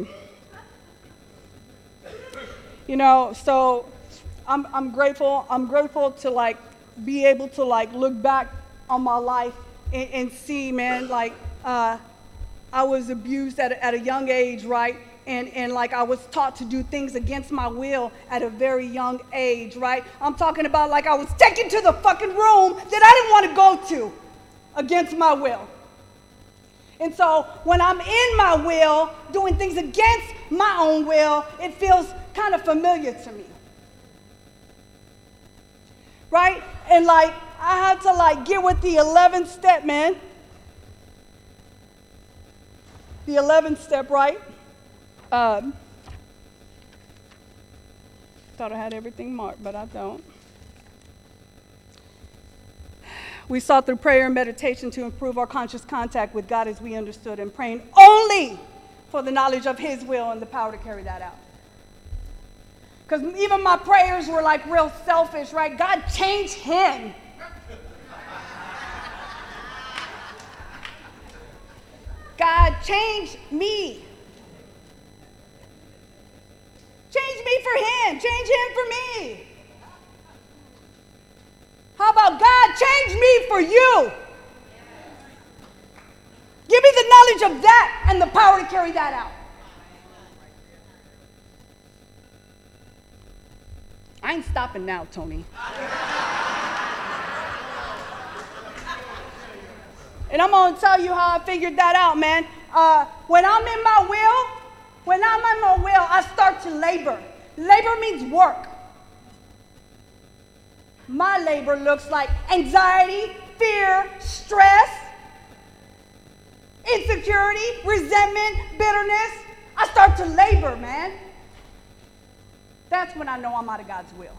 You know, so I'm grateful. I'm grateful to like be able to like look back on my life and see, man, like I was abused at a young age, right? And like I was taught to do things against my will at a very young age, right? I'm talking about like I was taken to the fucking room that I didn't want to go to against my will. And so when I'm in my will, doing things against my own will, it feels kind of familiar to me. Right? And like I have to like get with the 11th step, man. The 11th step, right? thought I had everything marked, but I don't. We sought through prayer and meditation to improve our conscious contact with God as we understood and praying only for the knowledge of His will and the power to carry that out. Because even my prayers were like real selfish, right? God, change him. God, change me. Change me for him. Change him for me. How about God, change me for you? Give me the knowledge of that and the power to carry that out. I ain't stopping now, Tony. And I'm going to tell you how I figured that out, man. When I'm in my will, I start to labor. Labor means work. My labor looks like anxiety, fear, stress, insecurity, resentment, bitterness. I start to labor, man. That's when I know I'm out of God's will.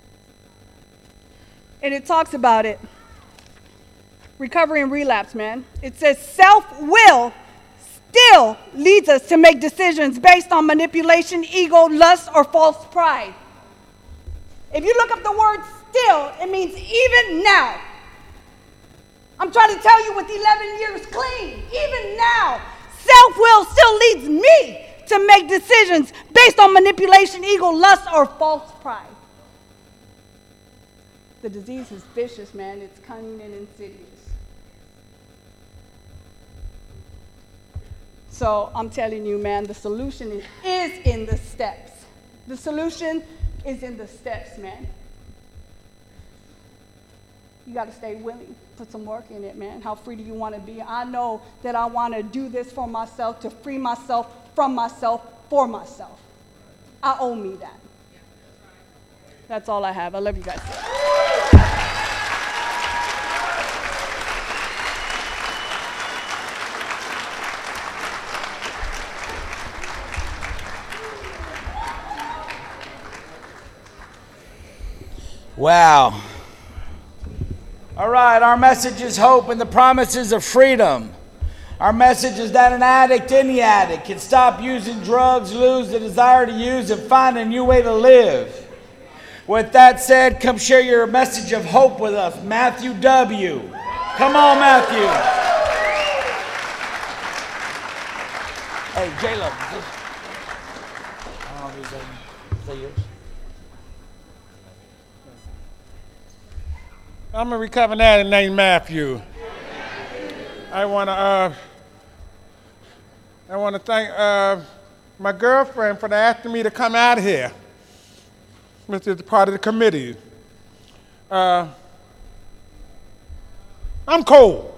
And it talks about it. Recovery and relapse, man. It says self-will still leads us to make decisions based on manipulation, ego, lust, or false pride. If you look up the word still, it means even now. I'm trying to tell you with 11 years clean, even now, self-will still leads me to make decisions based on manipulation, ego, lust, or false pride. The disease is vicious, man. It's cunning and insidious. So I'm telling you, man, the solution is in the steps. The solution is in the steps, man. You got to stay willing. Put some work in it, man. How free do you want to be? I know that I want to do this for myself, to free myself from myself, for myself. I owe me that. That's all I have. I love you guys. Wow. All right, our message is hope and the promises of freedom. Our message is that an addict, any addict, can stop using drugs, lose the desire to use, and find a new way to live. With that said, come share your message of hope with us, Matthew W. Come on, Matthew. Hey, J-Lo. I don't know if is that yours? I'm a recovering addict named Matthew. I want to thank my girlfriend for asking me to come out here. This is part of the committee. I'm cold.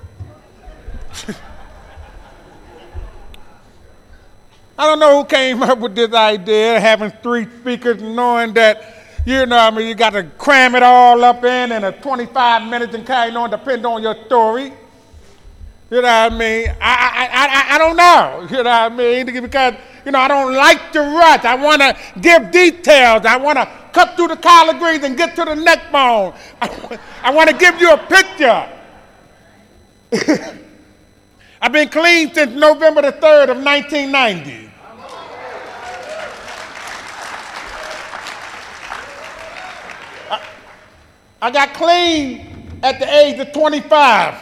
I don't know who came up with this idea, having 3 speakers, knowing that, you got to cram it all up in a 25 minutes and carry on, depending on your story. You know what I mean? I don't know, you know what I mean? Because, I don't like to rush. I want to give details. I want to cut through the collard greens and get to the neck bone. I want to give you a picture. I've been clean since November the 3rd of 1990. I got clean at the age of 25.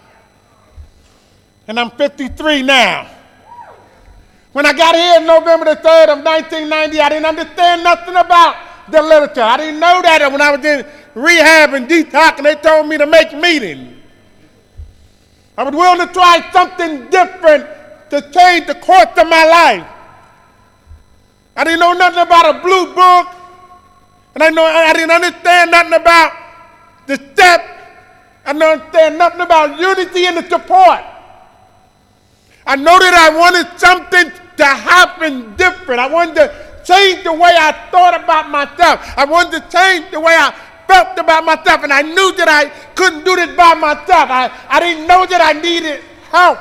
And I'm 53 now. When I got here November the 3rd of 1990, I didn't understand nothing about the literature. I didn't know that when I was in rehab and detox and they told me to make meetings. I was willing to try something different to change the course of my life. I didn't know nothing about a blue book. And I didn't understand nothing about the steps. I didn't understand nothing about unity and the support. I know that I wanted something to happen different. I wanted to change the way I thought about myself. I wanted to change the way I felt about myself. And I knew that I couldn't do this by myself. I didn't know that I needed help.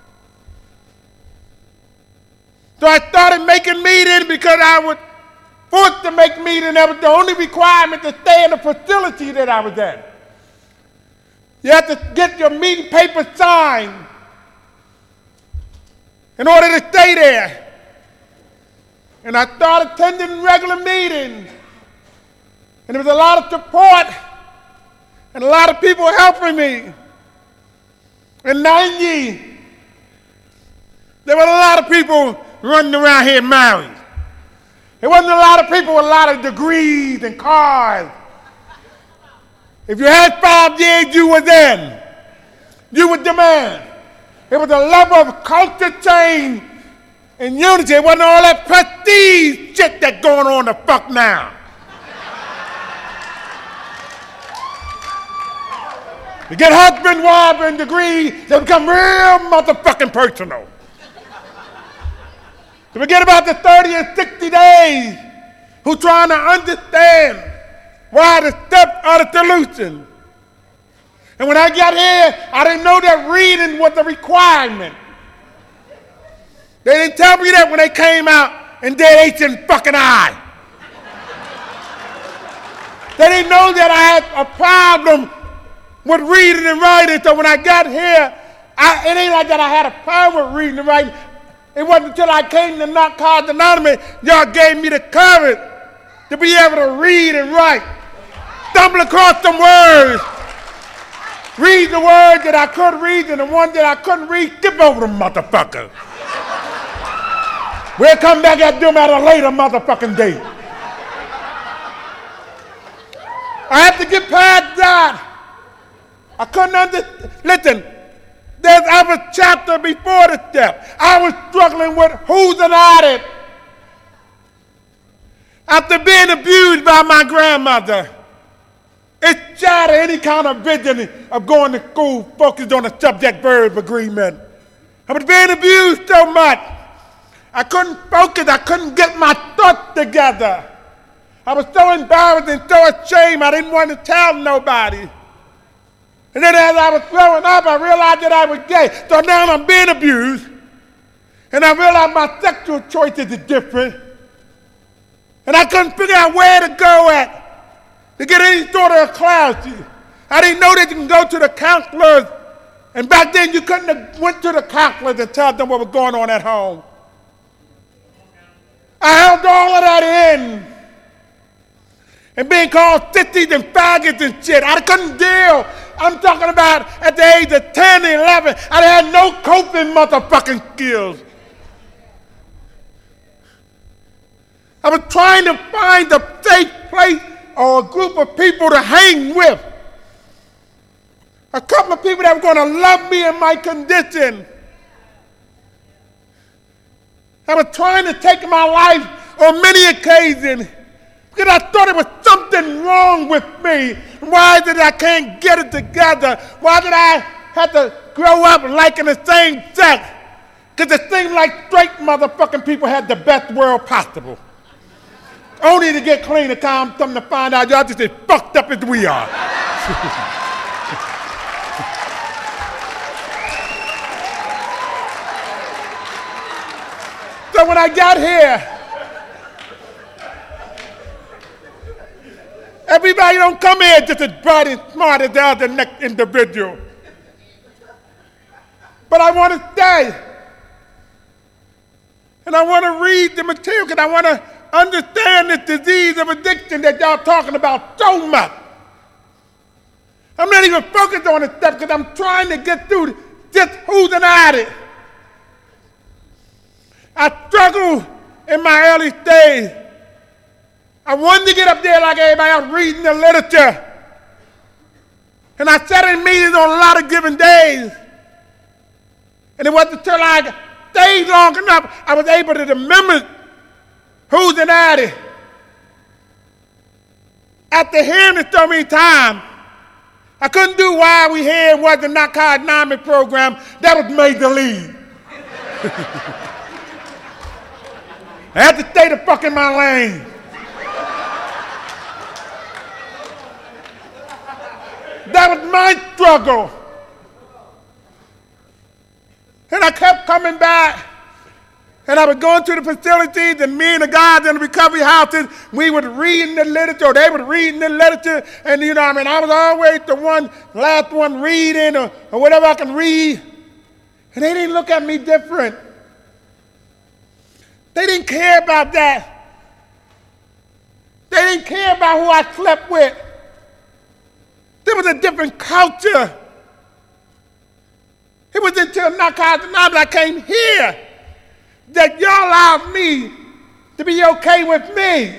So I started making meetings because I was forced to make meetings. That was the only requirement to stay in the facility that I was in. You have to get your meeting paper signed in order to stay there. And I started attending regular meetings. And there was a lot of support and a lot of people helping me. In 90, there were a lot of people running around here married. There wasn't a lot of people with a lot of degrees and cars. If you had 5 years, you was in. You were the man. It was a level of culture change and unity. It wasn't all that prestige shit that's going on the fuck now. You get husband, wife, and degree, they become real motherfucking personal. You forget about the 30 and 60 days who trying to understand why the steps are the solution. And when I got here, I didn't know that reading was a requirement. They didn't tell me that when they came out and did H and fucking I. They didn't know that I had a problem with reading and writing. So when I got here, it ain't like that I had a problem with reading and writing. It wasn't until I came to Narcotics Anonymous, y'all gave me the courage to be able to read and write. Stumble across some words. Read the words that I could read, and the ones that I couldn't read, skip over them motherfuckers. We'll come back at them at a later motherfucking date. I have to get past that. I couldn't understand. Listen, there's other chapter before the step. I was struggling with who's an addict. After being abused by my grandmother, it shattered any kind of vision of going to school focused on a subject-verb agreement. I was being abused so much. I couldn't focus. I couldn't get my thoughts together. I was so embarrassed and so ashamed I didn't want to tell nobody. And then as I was growing up, I realized that I was gay. So now I'm being abused. And I realized my sexual choices are different. And I couldn't figure out where to go at to get any sort of clarity. I didn't know that you can go to the counselors. And back then you couldn't have went to the counselors and tell them what was going on at home. I held all of that in. And being called sissies and faggots and shit. I couldn't deal. I'm talking about at the age of 10 and 11, I had no coping motherfucking skills. I was trying to find a safe place or a group of people to hang with. A couple of people that were going to love me in my condition. I was trying to take my life on many occasions because I thought it was something wrong with me. Why did I can't get it together? Why did I have to grow up liking the same sex? Because it seemed like straight motherfucking people had the best world possible. Only to get clean and calm, something to find out y'all just as fucked up as we are. So when I got here, everybody don't come here just as bright and smart as the other next individual. But I want to stay. And I want to read the material because I want to understand this disease of addiction that y'all talking about so much. I'm not even focused on this stuff because I'm trying to get through just who's an addict. I struggled in my early days. I wanted to get up there like everybody else reading the literature. And I sat in meetings on a lot of given days. And it wasn't until I stayed long enough I was able to remember who's an addict. After hearing it so many times, I couldn't do Why We Here was the Narcotics Anonymous program. That was Major League. I had to stay the fuck in my lane. That was my struggle. And I kept coming back And I would go into the facilities, and me and the guys in the recovery houses, we would read in the literature, or they would read in the literature, and I was always the last one reading, or whatever I can read. And they didn't look at me different. They didn't care about that. They didn't care about who I slept with. There was a different culture. It was until Narcotics Anonymous I came here that y'all allowed me to be okay with me.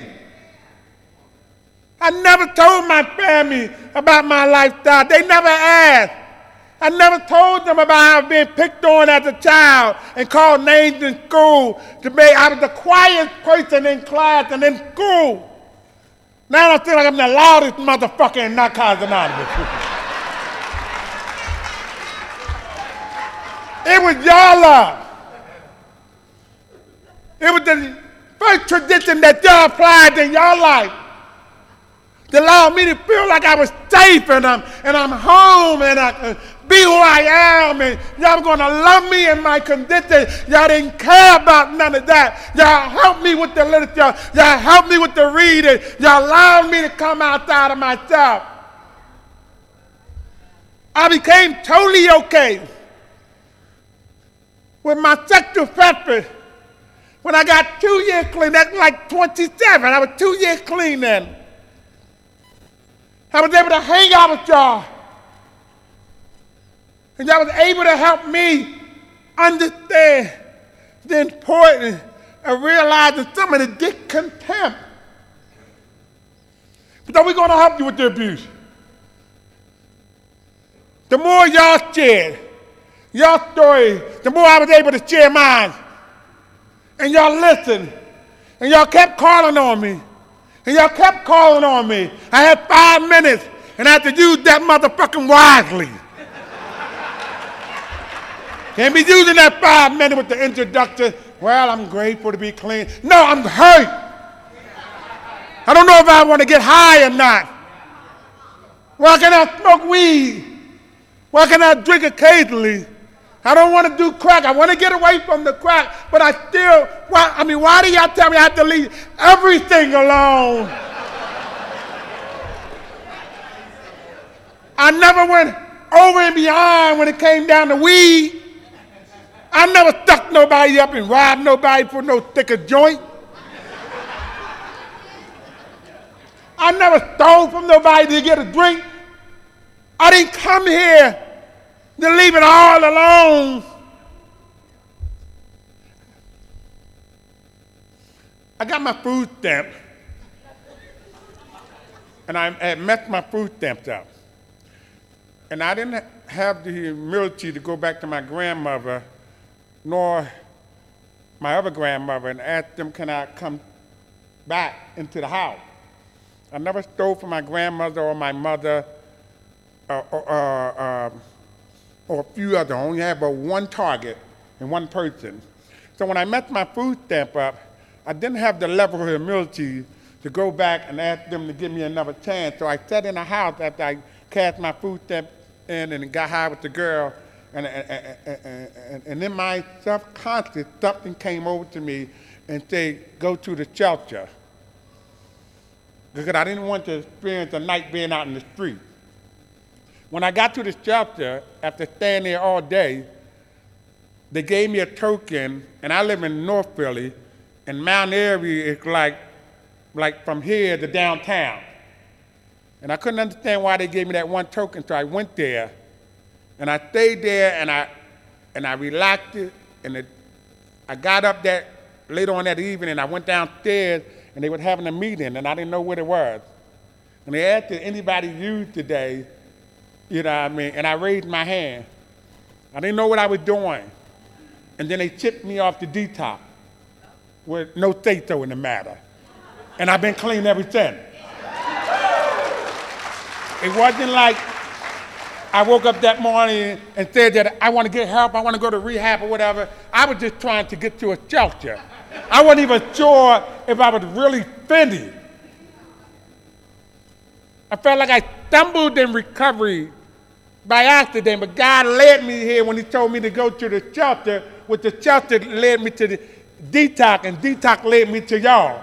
I never told my family about my lifestyle. They never asked. I never told them about how I've been picked on as a child and called names in school. I was the quietest person in class and in school. Now I feel like I'm the loudest motherfucker in Narcotics Anonymous. It was y'all love. It was the first tradition that y'all applied in your life to allow me to feel like I was safe and I'm home and I can be who I am and y'all going to love me in my condition. Y'all didn't care about none of that. Y'all helped me with the literature. Y'all helped me with the reading. Y'all allowed me to come outside of myself. I became totally okay with my sexual preference. When I got 2 years clean, that's like 27. I was 2 years clean then. I was able to hang out with y'all. And y'all was able to help me understand the importance of realizing some of the discontent. But we're going to help you with the abuse. The more y'all shared your story, the more I was able to share mine. And y'all listened. And y'all kept calling on me. And y'all kept calling on me. I had 5 minutes, and I had to use that motherfucking wisely. Can't be using that 5 minutes with the introduction. Well, I'm grateful to be clean. No, I'm hurt. I don't know if I want to get high or not. Why can't I smoke weed? Why can't I drink occasionally? I don't want to do crack. I want to get away from the crack, but I still, why do y'all tell me I have to leave everything alone? I never went over and beyond when it came down to weed. I never stuck nobody up and robbed nobody for no thicker joint. I never stole from nobody to get a drink. I didn't come here to leave it all alone. I got my food stamp, and I had messed my food stamps up. And I didn't have the humility to go back to my grandmother, nor my other grandmother, and ask them, can I come back into the house? I never stole from my grandmother or my mother or a few others. I only had but one target and one person. So when I messed my food stamp up, I didn't have the level of humility to go back and ask them to give me another chance. So I sat in the house after I cast my food stamp in and got high with the girl, and in my subconscious, something came over to me and said, go to the shelter. Because I didn't want to experience a night being out in the street. When I got to the shelter, after staying there all day, they gave me a token, and I live in North Philly, and Mount Airy is like from here to downtown. And I couldn't understand why they gave me that one token, so I went there, and I stayed there, and I relaxed it, and I got up later on that evening, and I went downstairs, and they were having a meeting, and I didn't know what it was. And they asked, did anybody use today? You know what I mean? And I raised my hand. I didn't know what I was doing. And then they tipped me off the detox with no say-so in the matter. And I've been clean ever since. It wasn't like I woke up that morning and said that I want to get help, I want to go to rehab or whatever. I was just trying to get to a shelter. I wasn't even sure if I was really finished. I felt like I stumbled in recovery by accident, but God led me here when he told me to go to the shelter, which the shelter led me to detox, and detox led me to y'all.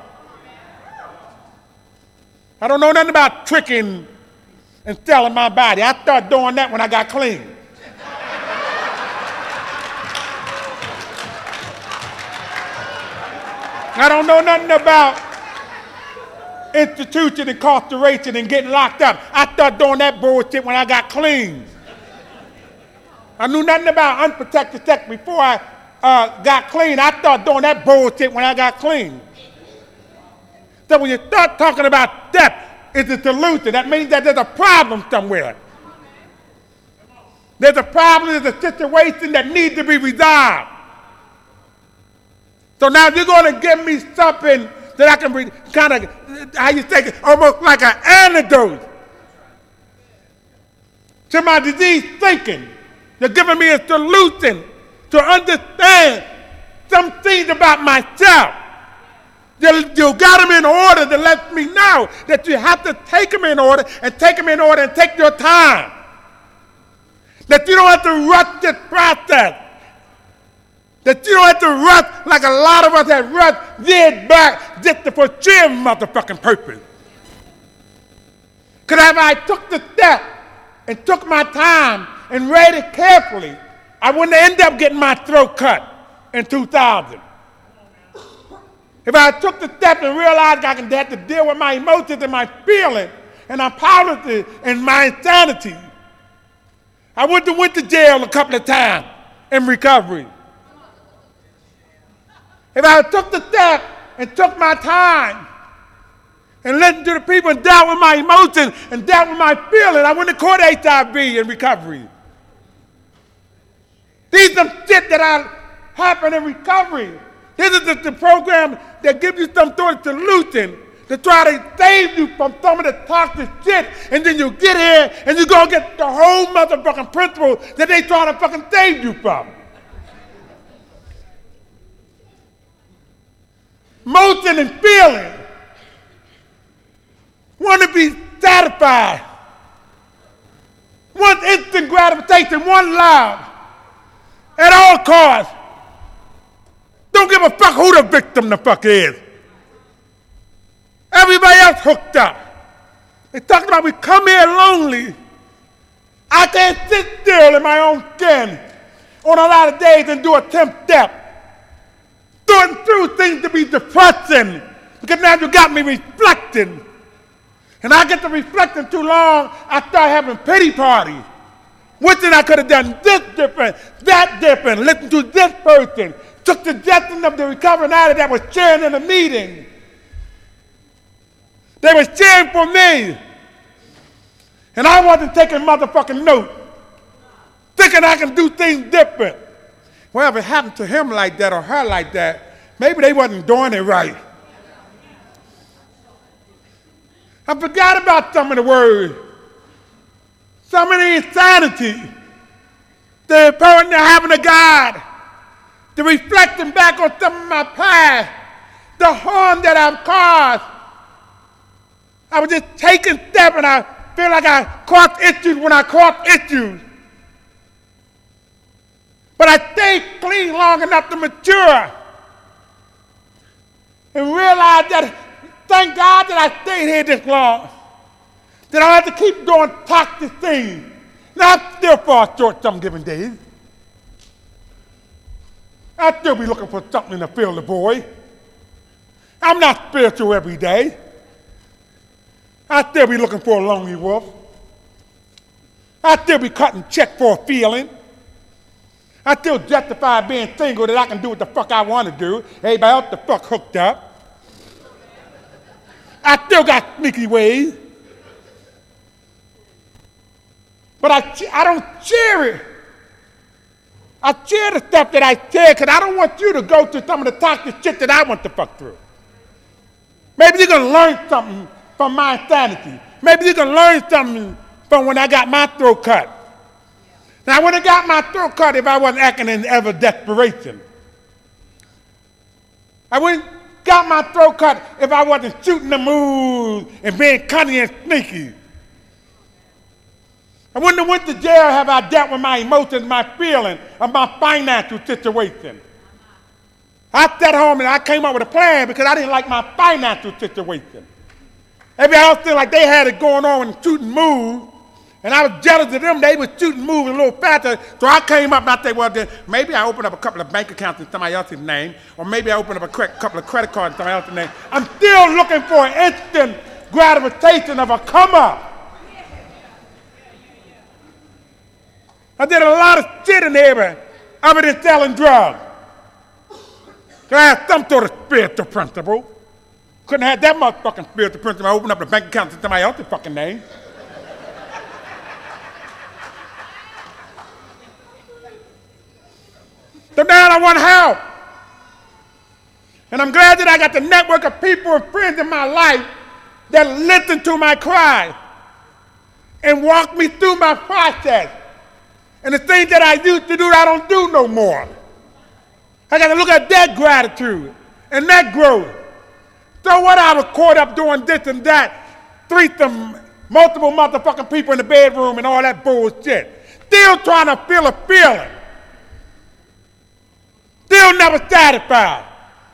I don't know nothing about tricking and selling my body. I started doing that when I got clean. I don't know nothing about institution, incarceration, and getting locked up. I started doing that bullshit when I got clean. I knew nothing about unprotected sex before I got clean. I started doing that bullshit when I got clean. So when you start talking about death, it's a solution. That means that there's a problem somewhere. There's a problem, there's a situation that needs to be resolved. So now you're going to give me something that I can kind of, how you say, almost like an antidote to my disease thinking. You're giving me a solution to understand some things about myself. You got them in order to let me know that you have to take them in order and take them in order and take your time. That you don't have to rush this process. That you don't have to rush like a lot of us have rushed years back just for sheer motherfucking purpose. Because if I took the step and took my time and read it carefully, I wouldn't end up getting my throat cut in 2000. If I took the step and realized I had to deal with my emotions and my feelings and my politics and my insanity, I wouldn't have went to jail a couple of times in recovery. If I took the step and took my time and listened to the people and dealt with my emotions and dealt with my feelings, I wouldn't have caught HIV in recovery. These are shit that happen in recovery. This is the program that gives you some sort of solution to try to save you from some of the toxic shit, and then you get here and you're going to get the whole motherfucking principle that they trying to fucking save you from. Motion and feeling. Want to be satisfied. Want instant gratification, want love at all costs. Don't give a fuck who the victim the fuck is. Everybody else hooked up. They talking about we come here lonely. I can't sit still in my own skin on a lot of days and do a 10th step. Doing through things to be depressing because now you got me reflecting. And I get to reflecting too long, I start having pity parties. Wishing I could have done this different, that different, listened to this person, took suggestions of the recovering addict that was sharing in the meeting. They were sharing for me. And I wasn't taking motherfucking notes, thinking I can do things different. Well, if it happened to him like that or her like that, maybe they wasn't doing it right. I forgot about some of the words, some of the insanity, the importance of having a God, the reflecting back on some of my past, the harm that I've caused. I was just taking steps and I feel like I caught issues when I caught issues. But I stayed clean long enough to mature and realize that, thank God that I stayed here this long, that I have to keep doing toxic things. Now, I still fall short some given days. I still be looking for something to fill the void. I'm not spiritual every day. I still be looking for a lonely wolf. I still be cutting check for a feeling. I still justify being single that I can do what the fuck I want to do. Everybody else the fuck hooked up. I still got sneaky ways. But I don't share it. I share the stuff that I share because I don't want you to go through some of the toxic shit that I want to fuck through. Maybe you're going to learn something from my insanity. Maybe you're going to learn something from when I got my throat cut. Now, I would have got my throat cut if I wasn't acting in ever desperation. I wouldn't got my throat cut if I wasn't shooting the moves and being cunning and sneaky. I wouldn't have went to jail have I dealt with my emotions, my feelings, or my financial situation. I sat home and I came up with a plan because I didn't like my financial situation. Everybody else seemed like they had it going on and shoot and move. And I was jealous of them. They were shooting and moving a little faster. So I came up and I said, well, then maybe I open up a couple of bank accounts in somebody else's name, or maybe I open up a couple of credit cards in somebody else's name. I'm still looking for an instant gratification of a come up. I did a lot of shit in here other than selling drugs. Because I had some sort of spiritual principle. Couldn't have that motherfucking spiritual principle. I opened up a bank account in somebody else's fucking name. So now I want help. And I'm glad that I got the network of people and friends in my life that listen to my cry and walk me through my process. And the things that I used to do, I don't do no more. I got to look at that gratitude and that growth. So what I was caught up doing this and that, threesome, multiple motherfucking people in the bedroom and all that bullshit. Still trying to feel a feeling. Still never satisfied.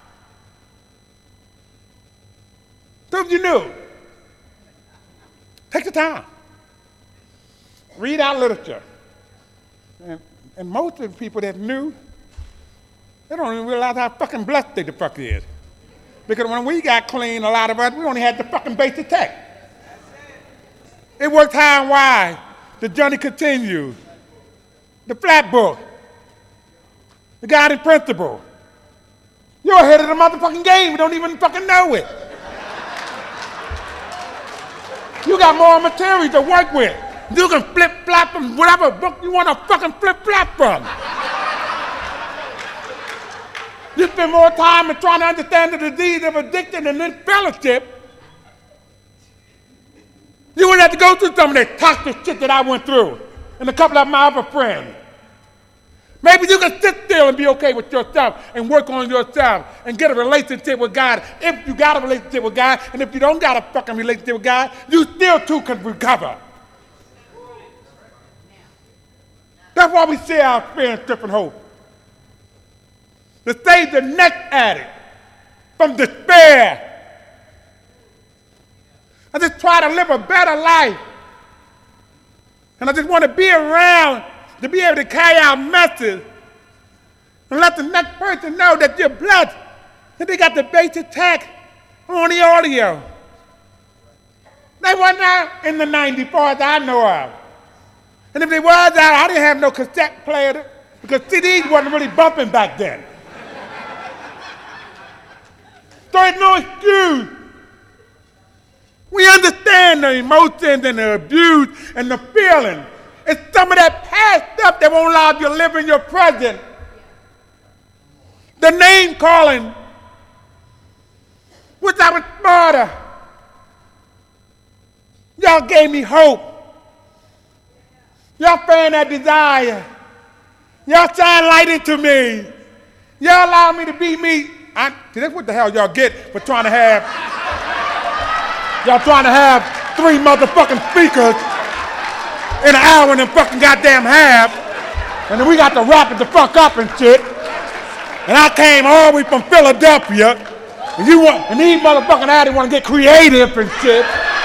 So if you knew, take the time. Read our literature. And most of the people that knew, they don't even realize how fucking blessed they the fuck is. Because when we got clean, a lot of us, we only had the fucking basic tech. It worked high and wide. The journey continues. The flat book. The guiding principle. You're ahead of the motherfucking game. You don't even fucking know it. You got more material to work with. You can flip-flop from whatever book you want to fucking flip-flop from. You spend more time in trying to understand the disease of addiction and then fellowship. You wouldn't have to go through some of that toxic shit that I went through and a couple of my other friends. Maybe you can sit still and be okay with yourself and work on yourself and get a relationship with God. If you got a relationship with God, and if you don't got a fucking relationship with God, you still too can recover. That's why we share our experience, different hope. To save the next addict from despair. I just try to live a better life. And I just want to be around to be able to carry out messages and let the next person know that you're blessed, that they got the basic tech on the audio. They weren't out in the 90s, far as I know of. And if they was out, I didn't have no cassette player because CDs wasn't really bumping back then. So there's no excuse. We understand the emotions and the abuse and the feelings. It's some of that past stuff that won't allow you to live in your present. The name calling, which I was smarter. Y'all gave me hope. Y'all fan that desire. Y'all shine light into me. Y'all allow me to be me. See, that's what the hell y'all get for trying to have, y'all trying to have 3 motherfucking speakers in an hour and a fucking goddamn half, and then we got to wrap it the fuck up and shit. And I came all the way from Philadelphia, and these motherfucking addicts want to get creative and shit.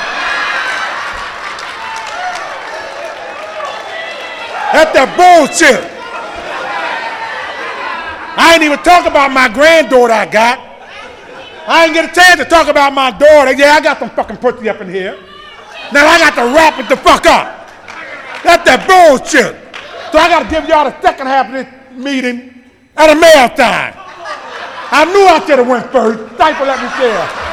That's that bullshit. I ain't even talk about my granddaughter I got. I ain't get a chance to talk about my daughter. Yeah, I got some fucking pussy up in here. Now I got to wrap it the fuck up. That's that bullshit. So I got to give y'all the second half of this meeting at a marathon. I knew I should have went first. Thanks for letting me share.